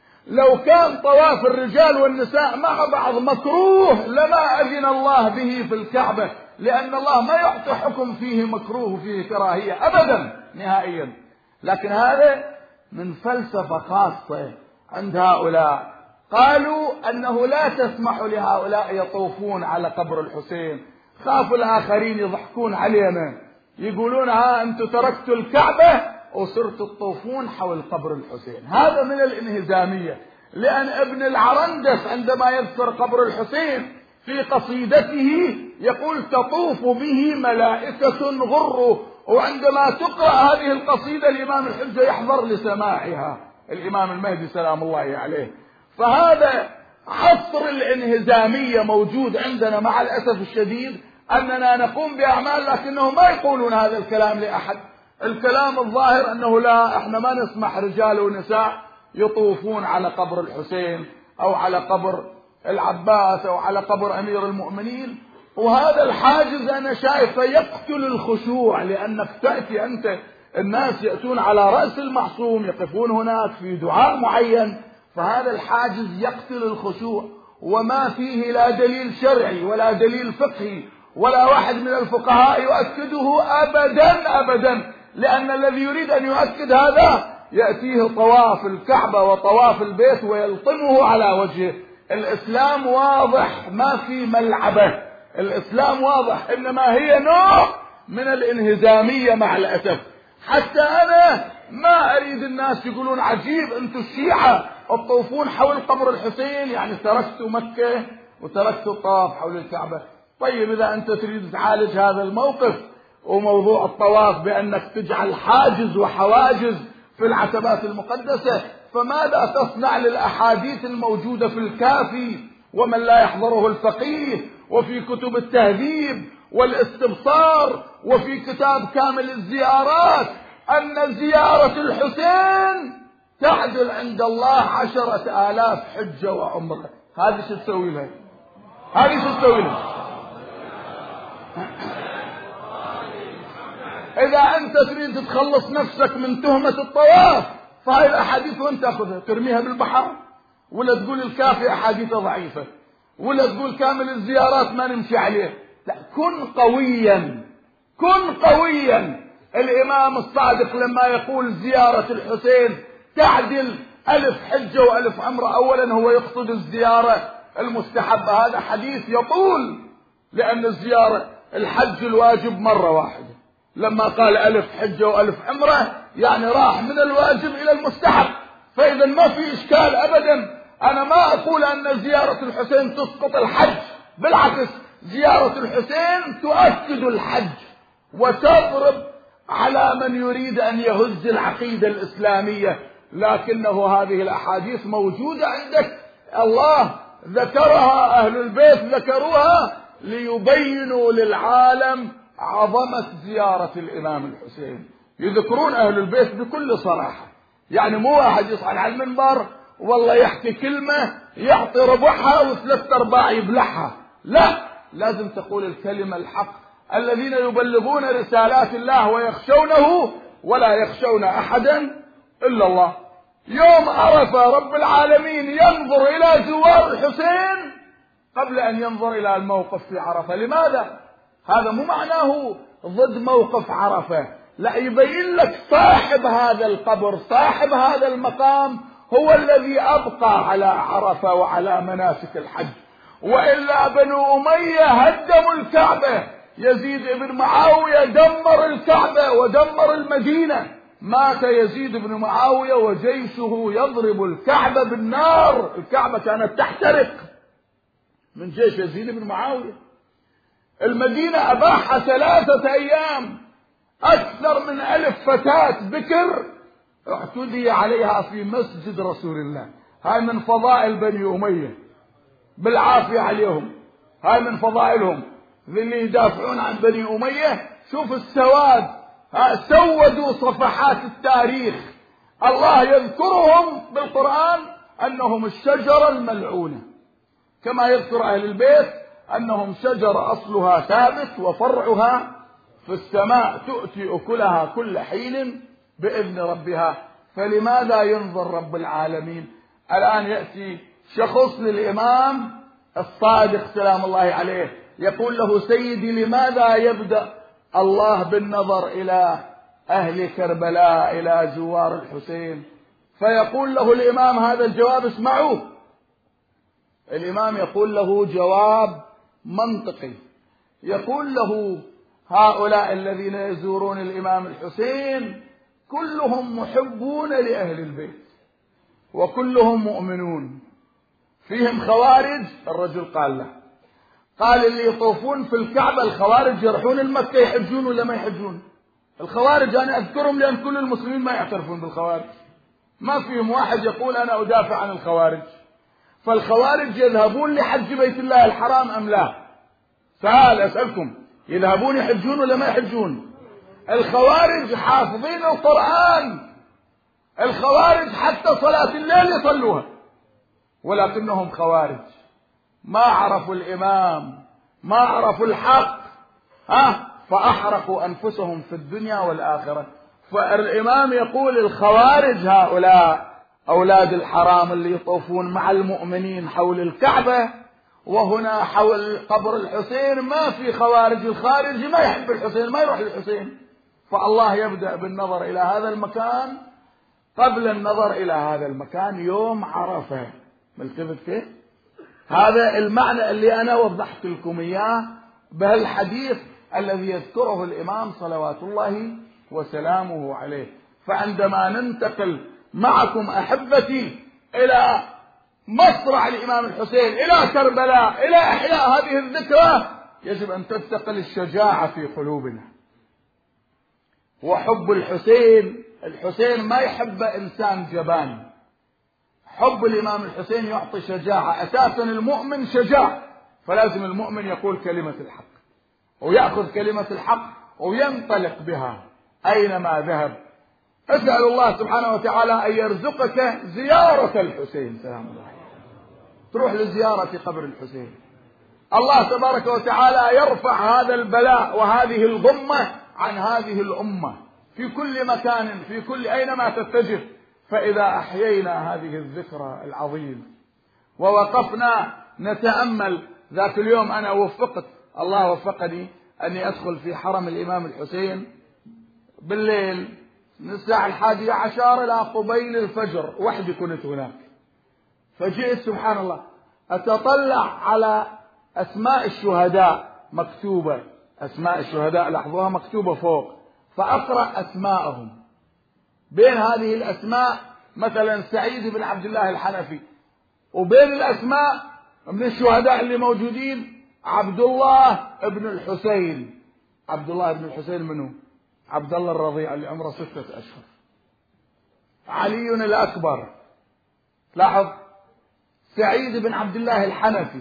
لو كان طواف الرجال والنساء مع بعض مكروه لما أذن الله به في الكعبة، لأن الله ما يعطي حكم فيه مكروه وفيه كراهية أبدا نهائيا. لكن هذا من فلسفة خاصة عند هؤلاء، قالوا أنه لا تسمح لهؤلاء يطوفون على قبر الحسين، خافوا الآخرين يضحكون علينا، يقولون: ها أنتم تركتوا الكعبة وصرتوا تطوفون حول قبر الحسين. هذا من الانهزامية، لأن ابن العرندس عندما يذكر قبر الحسين في قصيدته يقول: تطوف به ملائكة غر. وعندما تقرأ هذه القصيدة الإمام الحجة يحضر لسماعها الإمام المهدي سلام الله عليه. فهذا عصر الانهزامية موجود عندنا مع الأسف الشديد، أننا نقوم بأعمال لكنهم ما يقولون هذا الكلام لأحد. الكلام الظاهر أنه لا، احنا ما نسمح رجال ونساء يطوفون على قبر الحسين أو على قبر العباس أو على قبر أمير المؤمنين. وهذا الحاجز أنا شايفه يقتل الخشوع، لأنك تأتي أنت، الناس يأتون على رأس المعصوم يقفون هناك في دعاء معين، فهذا الحاجز يقتل الخشوع، وما فيه لا دليل شرعي ولا دليل فقهي ولا واحد من الفقهاء يؤكده أبدا أبدا، لأن الذي يريد أن يؤكد هذا يأتيه طواف الكعبة وطواف البيت ويلطمه على وجهه. الإسلام واضح، ما في ملعبة، الإسلام واضح، إنما هي نوع من الانهزامية مع الأسف. حتى أنا ما أريد الناس يقولون: عجيب أنتم الشيعة الطوفون حول قبر الحسين، يعني تركتوا مكة وتركتوا الطواف حول الكعبة. طيب إذا أنت تريد تعالج هذا الموقف وموضوع الطواف بأنك تجعل حاجز وحواجز في العتبات المقدسة، فماذا تصنع للأحاديث الموجودة في الكافي ومن لا يحضره الفقيه وفي كتب التهذيب والاستبصار وفي كتاب كامل الزيارات أن زيارة الحسين تعدل عند الله 10,000 حجة وعمرة؟ هذه شو تسوي لها؟ هذه شو تسوي لها؟ إذا أنت تريد تخلص نفسك من تهمة الطواف فهاي الأحاديث وأنت تأخذها ترميها بالبحر، ولا تقول الكافي أحاديث ضعيفة، ولا تقول كامل الزيارات ما نمشي عليه. لا، كن قويا، كن قويا. الإمام الصادق لما يقول زيارة الحسين تعدل 1000 حجة و1000 عمرة، أولا هو يقصد الزيارة المستحبة، هذا حديث يطول، لأن الزيارة الحج الواجب مرة واحدة، لما قال 1000 حجة و1000 عمرة يعني راح من الواجب إلى المستحب، فإذا ما في إشكال أبدا. أنا ما أقول أن زيارة الحسين تسقط الحج، بالعكس زيارة الحسين تؤكد الحج وتضرب على من يريد أن يهز العقيدة الإسلامية. لكنه هذه الأحاديث موجودة عندك، الله ذكرها، أهل البيت ذكروها ليبينوا للعالم عظمة زيارة الإمام الحسين. يذكرون أهل البيت بكل صراحة، يعني مو واحد يصعد على المنبر والله يحكي كلمة يعطي ربعها وثلاث أرباع يبلعها، لا، لازم تقول الكلمة الحق. الذين يبلغون رسالات الله ويخشونه ولا يخشون أحدا إلا الله. يوم عرفة رب العالمين ينظر إلى زوار الحسين قبل أن ينظر إلى الموقف في عرفة. لماذا؟ هذا مو معناه ضد موقف عرفة، لا، يبين لك صاحب هذا القبر، صاحب هذا المقام هو الذي أبقى على عرفة وعلى مناسك الحج. وإلا بنو أمية هدموا الكعبة، يزيد بن معاوية دمر الكعبة ودمر المدينة، مات يزيد بن معاوية وجيشه يضرب الكعبة بالنار، الكعبة كانت تحترق من جيش يزيد بن معاوية. المدينة أباحها 3 أيام، أكثر من 1000 فتاة بكر اعتدي عليها في مسجد رسول الله. هاي من فضائل بني أمية، بالعافية عليهم، هاي من فضائلهم اللي يدافعون عن بني أمية. شوف السواد، سودوا صفحات التاريخ. الله يذكرهم بالقرآن أنهم الشجرة الملعونة، كما يذكر أهل البيت أنهم شجرة أصلها ثابت وفرعها في السماء تؤتي أكلها كل حين بإذن ربها. فلماذا ينظر رب العالمين؟ الآن يأتي شخص للإمام الصادق سلام الله عليه يقول له: سيدي لماذا يبدأ الله بالنظر إلى أهل كربلاء إلى زوار الحسين؟ فيقول له الإمام هذا الجواب، اسمعوه. الإمام يقول له جواب منطقي، يقول له: هؤلاء الذين يزورون الإمام الحسين كلهم محبون لأهل البيت وكلهم مؤمنون، فيهم خوارج. الرجل قال له، قال: اللي يطوفون في الكعبة الخوارج يروحون المكة يحجون ولا ما يحجون؟ الخوارج أنا أذكرهم لأن كل المسلمين ما يعترفون بالخوارج، ما فيهم واحد يقول أنا أدافع عن الخوارج. فالخوارج يذهبون لحج بيت الله الحرام أم لا؟ سؤال أسألكم، يذهبون يحجون ولا ما يحجون؟ الخوارج حافظين القرآن، الخوارج حتى صلاة الليل يصلوها، ولكنهم خوارج، ما عرفوا الإمام، ما عرفوا الحق، فأحرقوا أنفسهم في الدنيا والآخرة. فالإمام يقول الخوارج هؤلاء أولاد الحرام اللي يطوفون مع المؤمنين حول الكعبة، وهنا حول قبر الحسين ما في خوارج، الخارجي ما يحب الحسين ما يروح للحسين. فالله يبدأ بالنظر إلى هذا المكان قبل النظر إلى هذا المكان يوم عرفة. ملتفت كيف؟ هذا المعنى اللي أنا وضحت لكم إياه بهالحديث الذي يذكره الإمام صلوات الله وسلامه عليه. فعندما ننتقل معكم أحبتي إلى مصرع الإمام الحسين، إلى كربلاء، إلى إحياء هذه الذكرى، يجب أن تنتقل الشجاعة في قلوبنا وحب الحسين. الحسين ما يحب إنسان جبان، حب الإمام الحسين يعطي شجاعة. أساسا المؤمن شجاع، فلازم المؤمن يقول كلمة الحق ويأخذ كلمة الحق وينطلق بها أينما ذهب. أسأل الله سبحانه وتعالى أن يرزقك زيارة الحسين سلام الله عليه، تروح لزيارة قبر الحسين الله تبارك وتعالى يرفع هذا البلاء وهذه الغمة عن هذه الأمة في كل مكان، في كل أينما تتجه. فإذا أحيينا هذه الذكرى العظيمة ووقفنا نتأمل. ذاك اليوم أنا الله وفقني أني أدخل في حرم الإمام الحسين بالليل من الساعة 11 إلى قبيل الفجر، وحدي كنت هناك. فجئت سبحان الله أتطلع على أسماء الشهداء مكتوبة، أسماء الشهداء لاحظوها مكتوبة فوق، فأقرأ أسماءهم. بين هذه الأسماء مثلا سعيد بن عبد الله الحنفي، وبين الأسماء من الشهداء اللي موجودين عبد الله بن الحسين. عبد الله بن الحسين منه؟ عبد الله الرضيع اللي عمره 6 أشهر. علي الأكبر، لاحظ، سعيد بن عبد الله الحنفي.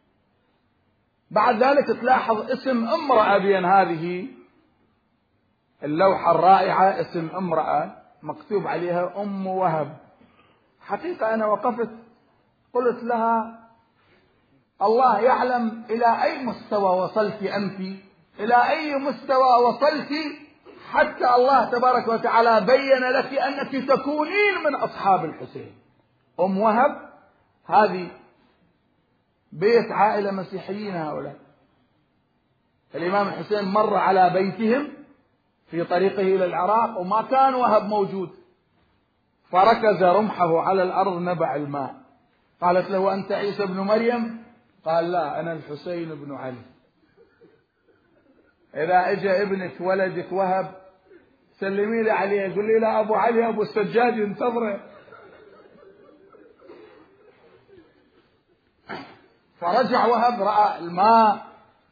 بعد ذلك تلاحظ اسم امرأة بين هذه اللوحة الرائعة، اسم امرأة مكتوب عليها أم وهب. حقيقة أنا وقفت قلت لها الله يعلم إلى أي مستوى وصلت أنت، إلى أي مستوى وصلت حتى الله تبارك وتعالى بين لك أنك تكونين من أصحاب الحسين. أم وهب هذه بيت عائلة مسيحيين هؤلاء. الإمام الحسين مر على بيتهم في طريقه إلى العراق وما كان وهب موجود، فركز رمحه على الأرض نبع الماء. قالت له أنت عيسى بن مريم؟ قال لا، أنا الحسين بن علي. إذا إجا ابنك ولدك وهب سلمي لي عليه، قل لي لا أبو علي أبو السجاد ينتظره. فرجع وهب رأى الماء،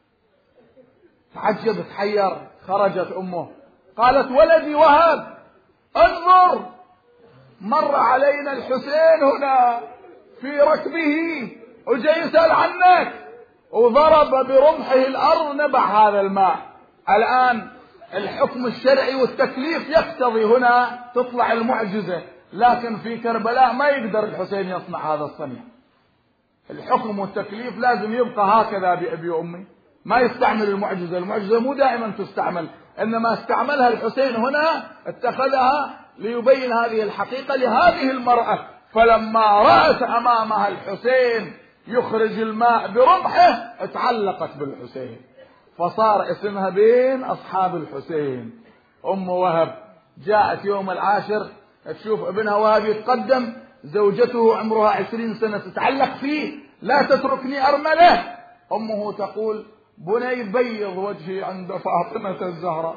تعجب تحير. خرجت أمه قالت ولدي وهب انظر، مر علينا الحسين هنا في ركبه وجاي يسأل عنك، وضرب برمحه الأرض نبع هذا الماء. الآن الحكم الشرعي والتكليف يقتضي هنا تطلع المعجزة، لكن في كربلاء ما يقدر الحسين يصنع هذا الصنيع. الحكم والتكليف لازم يبقى هكذا بأبي وأمي، ما يستعمل المعجزة. المعجزة مو دائما تستعمل، إنما استعملها الحسين هنا، اتخذها ليبين هذه الحقيقة لهذه المرأة. فلما رأت أمامها الحسين يخرج الماء برمحه اتعلقت بالحسين، فصار اسمها بين أصحاب الحسين أم وهب. جاءت يوم 10 تشوف ابنها وهب يتقدم، زوجته عمرها 20 سنة تتعلق فيه، لا تتركني أرملة. أمه تقول بني بيض وجهي عند فاطمة الزهراء.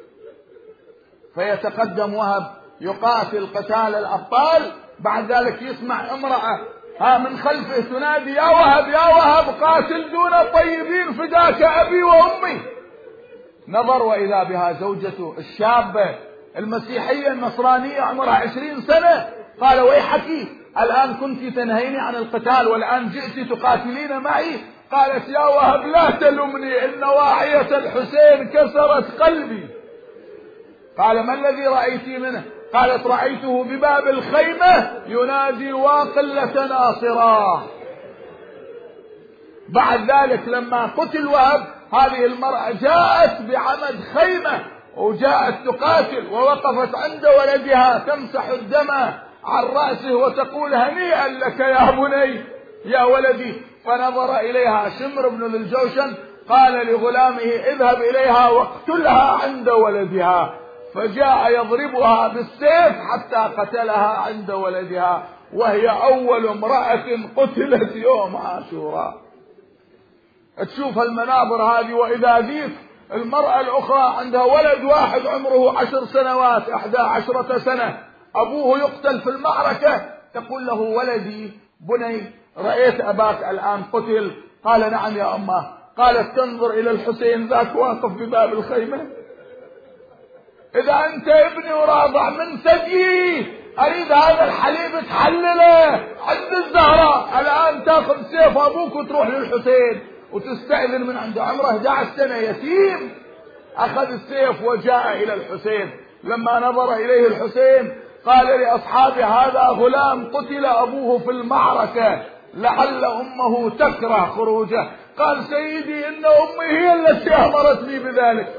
فيتقدم وهب يقاتل قتال الأبطال. بعد ذلك يسمع امرأة من خلفه تنادي يا وهب يا وهب قاتل دون الطيبين فداك أبي وأمي. نظر وإذا بها زوجته الشابة المسيحية النصرانية عمرها 20 سنة. قال ويحكي، الآن كنت تنهيني عن القتال والآن جئت تقاتلين معي؟ قالت يا وهب لا تلمني، إن واعية الحسين كسرت قلبي. قال ما الذي رأيتي منه؟ قالت رأيته بباب الخيمة ينادي واقلة ناصراه. بعد ذلك لما قتل وهب هذه المرأة جاءت بعمد خيمة وجاءت تقاتل، ووقفت عند ولدها تمسح الدم عن رأسه وتقول هنيئا لك يا بني يا ولدي. فنظر إليها شمر بن ذي الجوشن قال لغلامه اذهب إليها واقتلها عند ولدها، فجاء يضربها بالسيف حتى قتلها عند ولدها، وهي أول امرأة قتلت يوم عاشوراء. تشوف المناظر هذه. وإذا ذيك المرأة الأخرى عندها ولد واحد عمره 10 سنوات 11 سنة، أبوه يقتل في المعركة، تقول له ولدي بني رأيت أباك الآن قتل؟ قال نعم يا أمه. قالت تنظر إلى الحسين ذاك واقف بباب الخيمة. إذا أنت ابني وراضع من ثديي أريد هذا الحليب تحلله عند الزهراء، الآن تأخذ سيف أبوك وتروح للحسين وتستأذن من عنده، عمره 11 سنة يتيم. أخذ السيف وجاء إلى الحسين. لما نظر إليه الحسين قال لأصحابه هذا غلام قتل أبوه في المعركة، لعل أمه تكره خروجه، قال سيدي إن أمي هي التي أمرتني بذلك.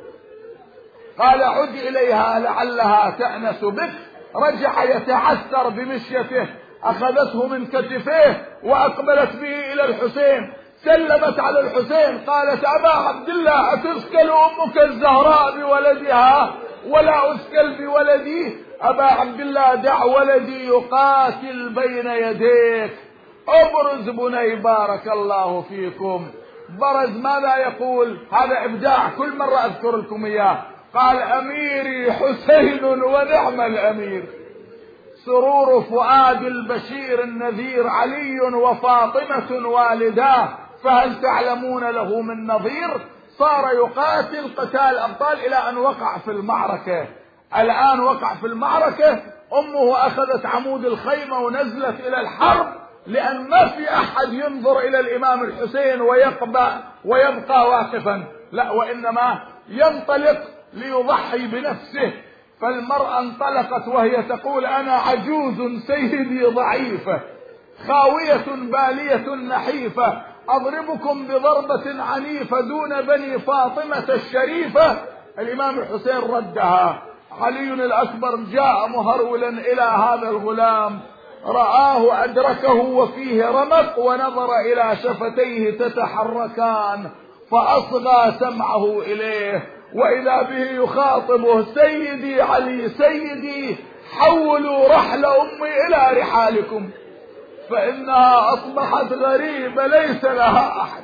قال عد إليها لعلها تأنس بك. رجع يتعثر بمشيته، أخذته من كتفيه وأقبلت به إلى الحسين، سلمت على الحسين قالت أبا عبد الله أتسكل أمك الزهراء بولدها ولا أسكل بولدي؟ أبا عبد الله دع ولدي يقاتل بين يديك. أبرز بني بارك الله فيكم. برز ماذا يقول؟ هذا إبداع كل مرة أذكر لكم إياه. قال أميري حسين ونعم الأمير، سرور فؤاد البشير النذير علي وفاطمة والداه، فهل تعلمون له من نظير؟ صار يقاتل قتال أبطال إلى أن وقع في المعركة. الآن وقع في المعركة، أمه أخذت عمود الخيمة ونزلت إلى الحرب، لأن ما في أحد ينظر إلى الإمام الحسين ويبقى واقفا، لا، وإنما ينطلق ليضحي بنفسه. فالمرأة انطلقت وهي تقول أنا عجوز سيدي ضعيفة خاوية بالية نحيفة، أضربكم بضربة عنيفة دون بني فاطمة الشريفة. الإمام الحسين ردها. علي الأكبر جاء مهرولا إلى هذا الغلام، رآه أدركه وفيه رمق، ونظر إلى شفتيه تتحركان فأصغى سمعه إليه، وإذا به يخاطبه سيدي علي سيدي حولوا رحل أمي إلى رحالكم فإنها أصبحت غريبة ليس لها أحد.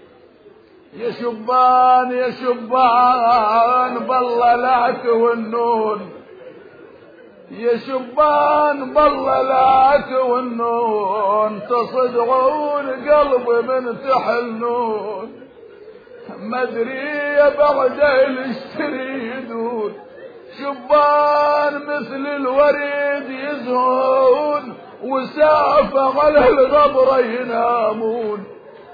يا شبان يا شبان بالله لا تونون، يا شبان بالله لا تونون، تصدعون قلبي من تحلنون، مدري بعد ايش تريدون، شبان مثل الوريد يزهون وسافة على الغبر ينامون.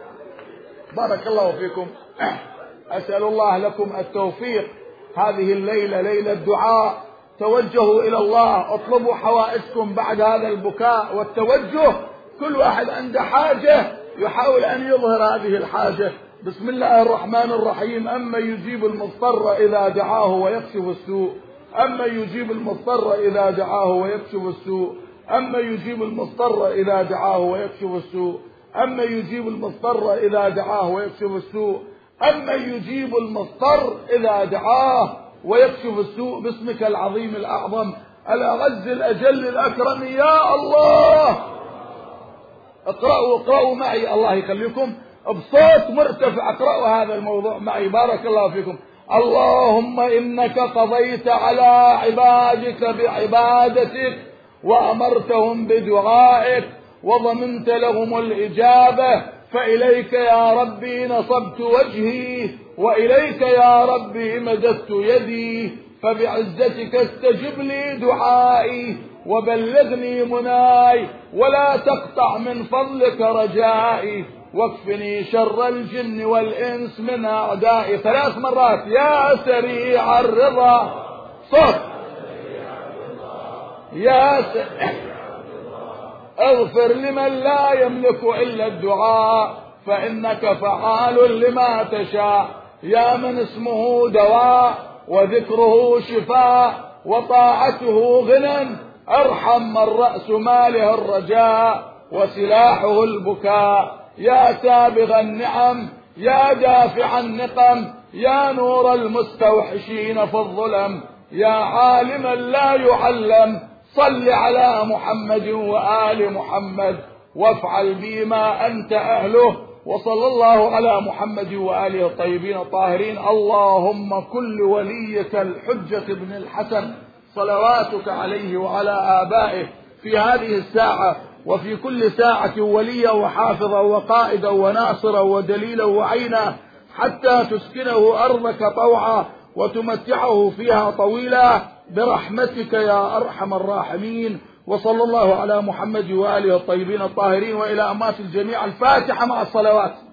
بارك الله فيكم. أسأل الله لكم التوفيق. هذه الليلة ليلة دعاء، توجهوا إلى الله، اطلبوا حوائجكم بعد هذا البكاء والتوجه. كل واحد عنده حاجة يحاول أن يظهر هذه الحاجة. بسم الله الرحمن الرحيم. أما يجيب المضطر إذا دعاه ويكشف السوء، أما يجيب المضطر إذا دعاه ويكشف السوء، أما يجيب المضطر إذا دعاه ويكشف السوء، أما يجيب المضطر إذا دعاه ويكشف السوء، أما يجيب المضطر إذا دعاه ويكشف السوء. باسمك العظيم الأعظم الأعز الأجل الأكرم يا الله. اقرأوا معي الله يخليكم بصوت مرتفع، اقرأوا هذا الموضوع معي بارك الله فيكم. اللهم إنك قضيت على عبادك بعبادتك وأمرتهم بدعائك وضمنت لهم الإجابة، فإليك يا ربي نصبت وجهي وإليك يا ربي مددت يدي، فبعزتك استجب لي دعائي وبلغني مناي ولا تقطع من فضلك رجائي، واكفني شر الجن والإنس من أعدائي. 3 مرات. يا سريع الرضا، صوت، يا اغفر لمن لا يملك إلا الدعاء فإنك فعال لما تشاء، يا من اسمه دواء وذكره شفاء وطاعته غنى، ارحم من رأس ماله الرجاء وسلاحه البكاء، يا سابغ النعم يا دافع النقم، يا نور المستوحشين في الظلم، يا عالما لا يعلم، صل على محمد وآل محمد وافعل بما أنت أهله، وصلى الله على محمد وآله الطيبين الطاهرين. اللهم كل وليك الحجة بن الحسن صلواتك عليه وعلى آبائه في هذه الساعة وفي كل ساعة وليا وحافظا وقائدا وناصرا ودليلا وعينا، حتى تسكنه أرضك طوعا وتمتعه فيها طويلا برحمتك يا أرحم الراحمين. وصلى الله على محمد وآله الطيبين الطاهرين. وإلى أمات الجميع الفاتحة مع الصلوات.